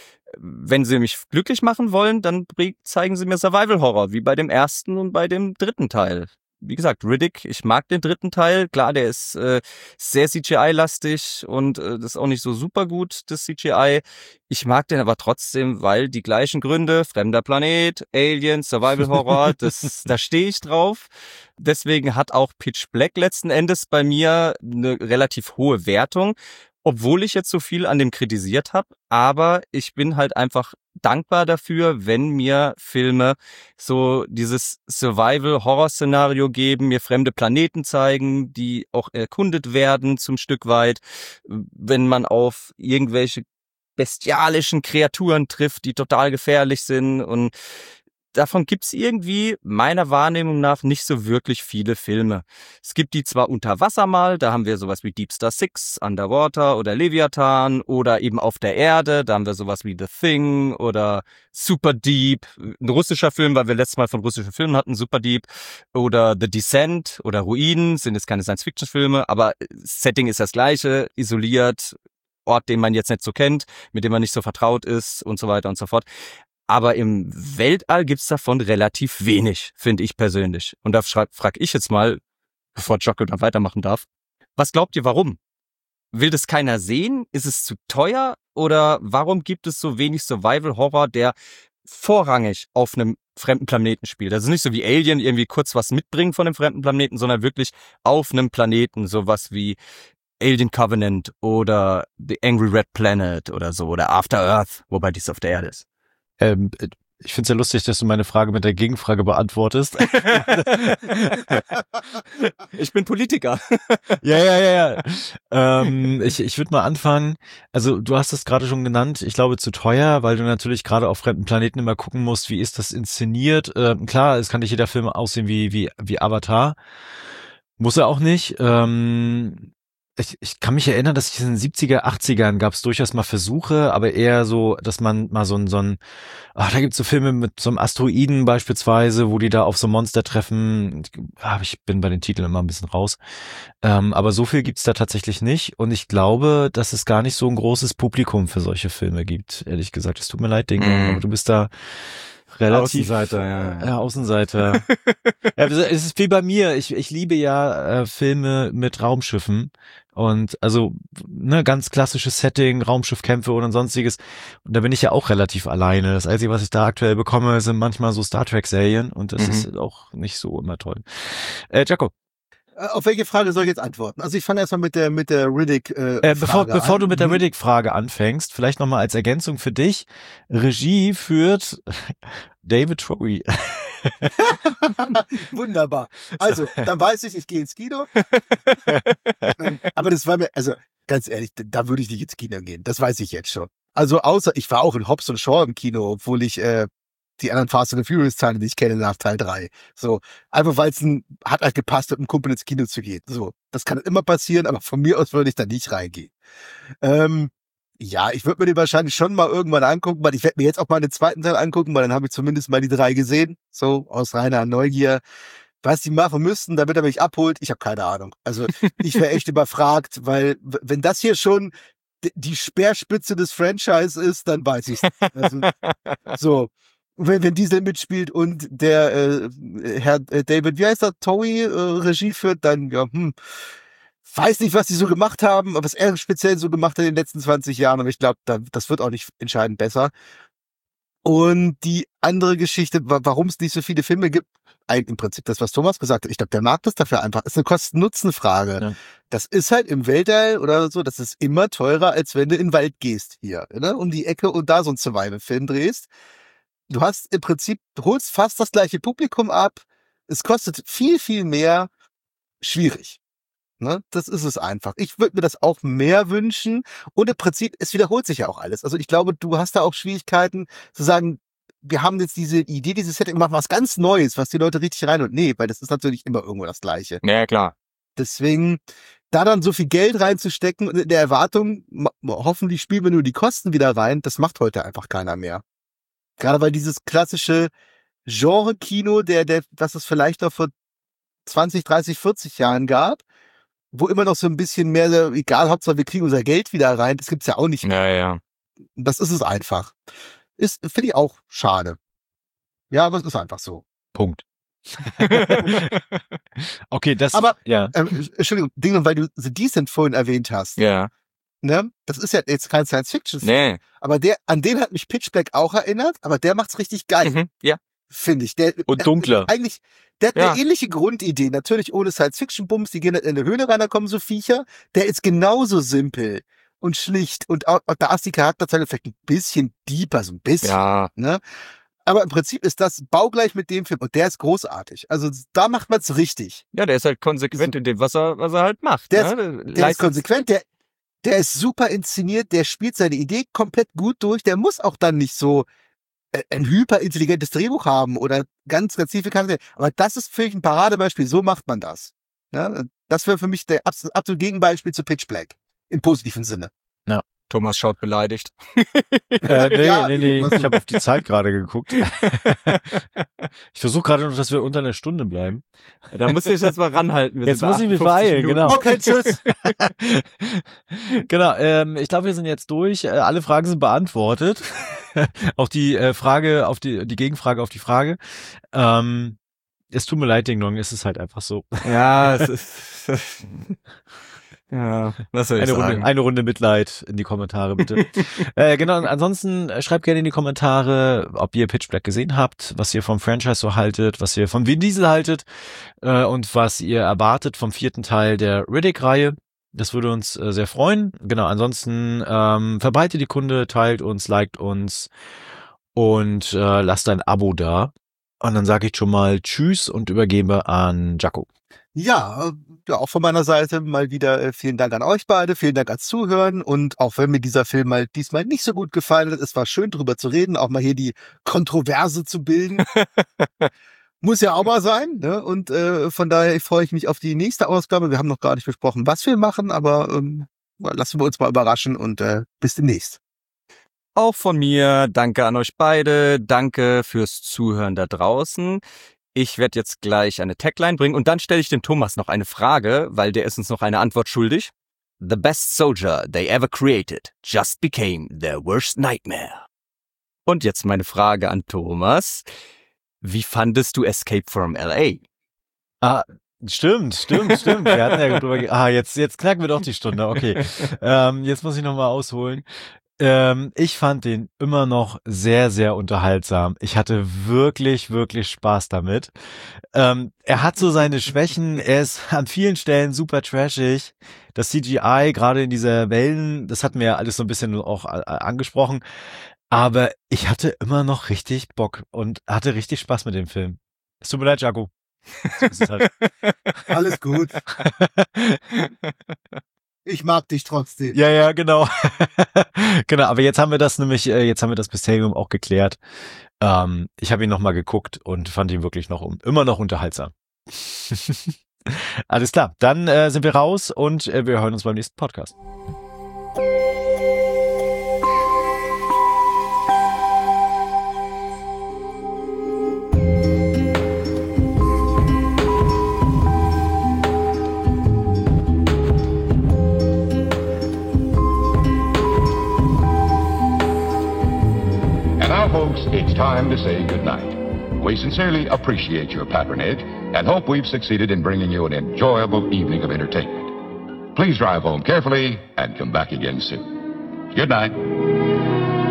Wenn sie mich glücklich machen wollen, dann zeigen sie mir Survival Horror, wie bei dem 1. und bei dem 3. Teil. Wie gesagt, Riddick, ich mag den 3. Teil. Klar, der ist sehr CGI-lastig und das ist auch nicht so super gut, das CGI. Ich mag den aber trotzdem, weil die gleichen Gründe, fremder Planet, Aliens, Survival Horror, da stehe ich drauf. Deswegen hat auch Pitch Black letzten Endes bei mir eine relativ hohe Wertung. Obwohl ich jetzt so viel an dem kritisiert habe, aber ich bin halt einfach dankbar dafür, wenn mir Filme so dieses Survival-Horror-Szenario geben, mir fremde Planeten zeigen, die auch erkundet werden zum Stück weit, wenn man auf irgendwelche bestialischen Kreaturen trifft, die total gefährlich sind und davon gibt's irgendwie meiner Wahrnehmung nach nicht so wirklich viele Filme. Es gibt die zwar unter Wasser mal, da haben wir sowas wie Deep Star 6, Underwater oder Leviathan oder eben auf der Erde, da haben wir sowas wie The Thing oder Super Deep, ein russischer Film, weil wir letztes Mal von russischen Filmen hatten, Super Deep oder The Descent oder Ruinen, sind jetzt keine Science-Fiction-Filme, aber Setting ist das gleiche, isoliert, Ort, den man jetzt nicht so kennt, mit dem man nicht so vertraut ist und so weiter und so fort. Aber im Weltall gibt's davon relativ wenig, finde ich persönlich. Und da frag ich jetzt mal, bevor Jocko dann weitermachen darf, was glaubt ihr, warum? Will das keiner sehen? Ist es zu teuer? Oder warum gibt es so wenig Survival-Horror, der vorrangig auf einem fremden Planeten spielt? Also nicht so wie Alien, irgendwie kurz was mitbringen von einem fremden Planeten, sondern wirklich auf einem Planeten, sowas wie Alien Covenant oder The Angry Red Planet oder so, oder After Earth, wobei dies auf der Erde ist. Ich finde es ja lustig, dass du meine Frage mit der Gegenfrage beantwortest. Ich bin Politiker. Ja. Ich würde mal anfangen. Also du hast es gerade schon genannt. Ich glaube zu teuer, weil du natürlich gerade auf fremden Planeten immer gucken musst, wie ist das inszeniert. Klar, es kann nicht jeder Film aussehen wie Avatar. Muss er auch nicht. Ich kann mich erinnern, dass in den 70er, 80ern gab es durchaus mal Versuche, aber eher so, dass man mal da gibt's so Filme mit so einem Asteroiden beispielsweise, wo die da auf so Monster treffen. Ich bin bei den Titeln immer ein bisschen raus. Aber so viel gibt's da tatsächlich nicht und ich glaube, dass es gar nicht so ein großes Publikum für solche Filme gibt, ehrlich gesagt. Es tut mir leid, Dinge, aber du bist da relativ Außenseiter, ja. Ja, Außenseiter. Ja, es ist wie bei mir. Ich liebe ja Filme mit Raumschiffen und also ganz klassisches Setting, Raumschiffkämpfe und sonstiges. Und da bin ich ja auch relativ alleine. Das Einzige, was ich da aktuell bekomme, sind manchmal so Star Trek Serien und das ist auch nicht so immer toll. Jaco. Auf welche Frage soll ich jetzt antworten? Also ich fange erstmal mit der Riddick bevor du mit der Riddick-Frage anfängst, vielleicht nochmal als Ergänzung für dich. Regie führt David Troy. Wunderbar. Also, dann weiß ich gehe ins Kino. Aber das war mir, also ganz ehrlich, da würde ich nicht ins Kino gehen. Das weiß ich jetzt schon. Also außer, ich war auch in Hobbs und Shaw im Kino, obwohl ich die anderen Fast and Furious Teile nicht kenne nach Teil 3. So, einfach weil es hat halt gepasst, mit einem Kumpel ins Kino zu gehen. So, das kann immer passieren, aber von mir aus würde ich da nicht reingehen. Ja, ich würde mir den wahrscheinlich schon mal irgendwann angucken, weil ich werde mir jetzt auch mal den zweiten Teil angucken, weil dann habe ich zumindest mal die 3 gesehen, so aus reiner Neugier. Was die machen müssten, damit er mich abholt, ich habe keine Ahnung. Also ich wäre echt überfragt, weil wenn das hier schon die Speerspitze des Franchise ist, dann weiß ich's. Also, so. Wenn Diesel mitspielt und der Herr David, wie heißt er, Toei Regie führt, dann weiß nicht, was die so gemacht haben, was er speziell so gemacht hat in den letzten 20 Jahren, aber ich glaube, das wird auch nicht entscheidend besser. Und die andere Geschichte, warum es nicht so viele Filme gibt, eigentlich im Prinzip das, was Thomas gesagt hat. Ich glaube, der Markt ist dafür einfach, ist eine Kosten-Nutzen-Frage. Ja. Das ist halt im Weltall oder so, das ist immer teurer, als wenn du in den Wald gehst hier, ne, um die Ecke und da so einen Survival-Film drehst. Du hast im Prinzip, du holst fast das gleiche Publikum ab. Es kostet viel, viel mehr. Schwierig. Ne? Das ist es einfach. Ich würde mir das auch mehr wünschen. Und im Prinzip, es wiederholt sich ja auch alles. Also ich glaube, du hast da auch Schwierigkeiten zu sagen, wir haben jetzt diese Idee, dieses Setting, machen was ganz Neues, was die Leute richtig rein und nee, weil das ist natürlich immer irgendwo das Gleiche. Ja, klar. Deswegen, da dann so viel Geld reinzustecken und in der Erwartung, hoffentlich spielen wir nur die Kosten wieder rein, das macht heute einfach keiner mehr. Gerade weil dieses klassische Genre-Kino, was es vielleicht noch vor 20, 30, 40 Jahren gab, wo immer noch so ein bisschen mehr, egal, Hauptsache wir kriegen unser Geld wieder rein, das gibt's ja auch nicht mehr. Ja. Das ist es einfach. Finde ich auch schade. Ja, aber es ist einfach so. Punkt. Okay, aber, ja. Entschuldigung, Dinge, weil du The Descent vorhin erwähnt hast. Ja. Ne? Das ist ja jetzt kein Science-Fiction. Nee. Aber an den hat mich Pitch Black auch erinnert, aber der macht's richtig geil. Ja. Finde ich. Und dunkler. Eigentlich, der hat eine ähnliche Grundidee. Natürlich ohne Science-Fiction-Bums, die gehen in eine Höhle rein, da kommen so Viecher. Der ist genauso simpel und schlicht. Und auch da ist die Charakterzeile vielleicht ein bisschen deeper, so ein bisschen. Ja. Ne? Aber im Prinzip ist das baugleich mit dem Film und der ist großartig. Also da macht man's richtig. Ja, der ist halt konsequent in dem, was er halt macht. Der ist konsequent, der ist super inszeniert, der spielt seine Idee komplett gut durch, der muss auch dann nicht so ein hyperintelligentes Drehbuch haben oder ganz, ganz tiefe Charaktere. Aber das ist für mich ein Paradebeispiel, so macht man das. Ja, das wäre für mich der absolute Gegenbeispiel zu Pitch Black. Im positiven Sinne. Ja. Thomas schaut beleidigt. Nee. Ich habe auf die Zeit gerade geguckt. Ich versuche gerade noch, dass wir unter einer Stunde bleiben. Da muss ich jetzt mal ranhalten. Jetzt muss ich mich beeilen, genau. Okay, tschüss. Genau, ich glaube, wir sind jetzt durch. Alle Fragen sind beantwortet. Auch die Frage auf die Gegenfrage auf die Frage. Es tut mir leid, Ding Dong, es ist halt einfach so. Ja, es ist... Ja, was soll ich sagen? Eine Runde Mitleid in die Kommentare, bitte. Genau, und ansonsten schreibt gerne in die Kommentare, ob ihr Pitch Black gesehen habt, was ihr vom Franchise so haltet, was ihr von Vin Diesel haltet und was ihr erwartet vom 4. Teil der Riddick-Reihe. Das würde uns sehr freuen. Genau, ansonsten verbreitet die Kunde, teilt uns, liked uns und lasst ein Abo da. Und dann sage ich schon mal Tschüss und übergebe an Jaco. Ja, auch von meiner Seite mal wieder vielen Dank an euch beide, vielen Dank ans Zuhören und auch wenn mir dieser Film mal diesmal nicht so gut gefallen hat, es war schön drüber zu reden, auch mal hier die Kontroverse zu bilden. Muss ja auch mal sein, ne? Und von daher freue ich mich auf die nächste Ausgabe. Wir haben noch gar nicht besprochen, was wir machen, aber lassen wir uns mal überraschen und bis demnächst. Auch von mir, danke an euch beide, danke fürs Zuhören da draußen. Ich werde jetzt gleich eine Tagline bringen und dann stelle ich dem Thomas noch eine Frage, weil der ist uns noch eine Antwort schuldig. The best soldier they ever created just became their worst nightmare. Und jetzt meine Frage an Thomas. Wie fandest du Escape from L.A.? Stimmt. Wir hatten ja drüber jetzt knacken wir doch die Stunde. Okay, jetzt muss ich nochmal ausholen. Ich fand den immer noch sehr, sehr unterhaltsam. Ich hatte wirklich, wirklich Spaß damit. Er hat so seine Schwächen. Er ist an vielen Stellen super trashig. Das CGI, gerade in dieser Wellen, das hatten wir ja alles so ein bisschen auch angesprochen. Aber ich hatte immer noch richtig Bock und hatte richtig Spaß mit dem Film. Es tut mir leid, Jaco. So ist es halt. Alles gut. Ich mag dich trotzdem. Ja, genau. Genau, aber jetzt haben wir das Mysterium auch geklärt. Ich habe ihn nochmal geguckt und fand ihn wirklich immer noch unterhaltsam. Alles klar, dann sind wir raus und wir hören uns beim nächsten Podcast. Folks, it's time to say goodnight. We sincerely appreciate your patronage and hope we've succeeded in bringing you an enjoyable evening of entertainment. Please drive home carefully and come back again soon. Good night.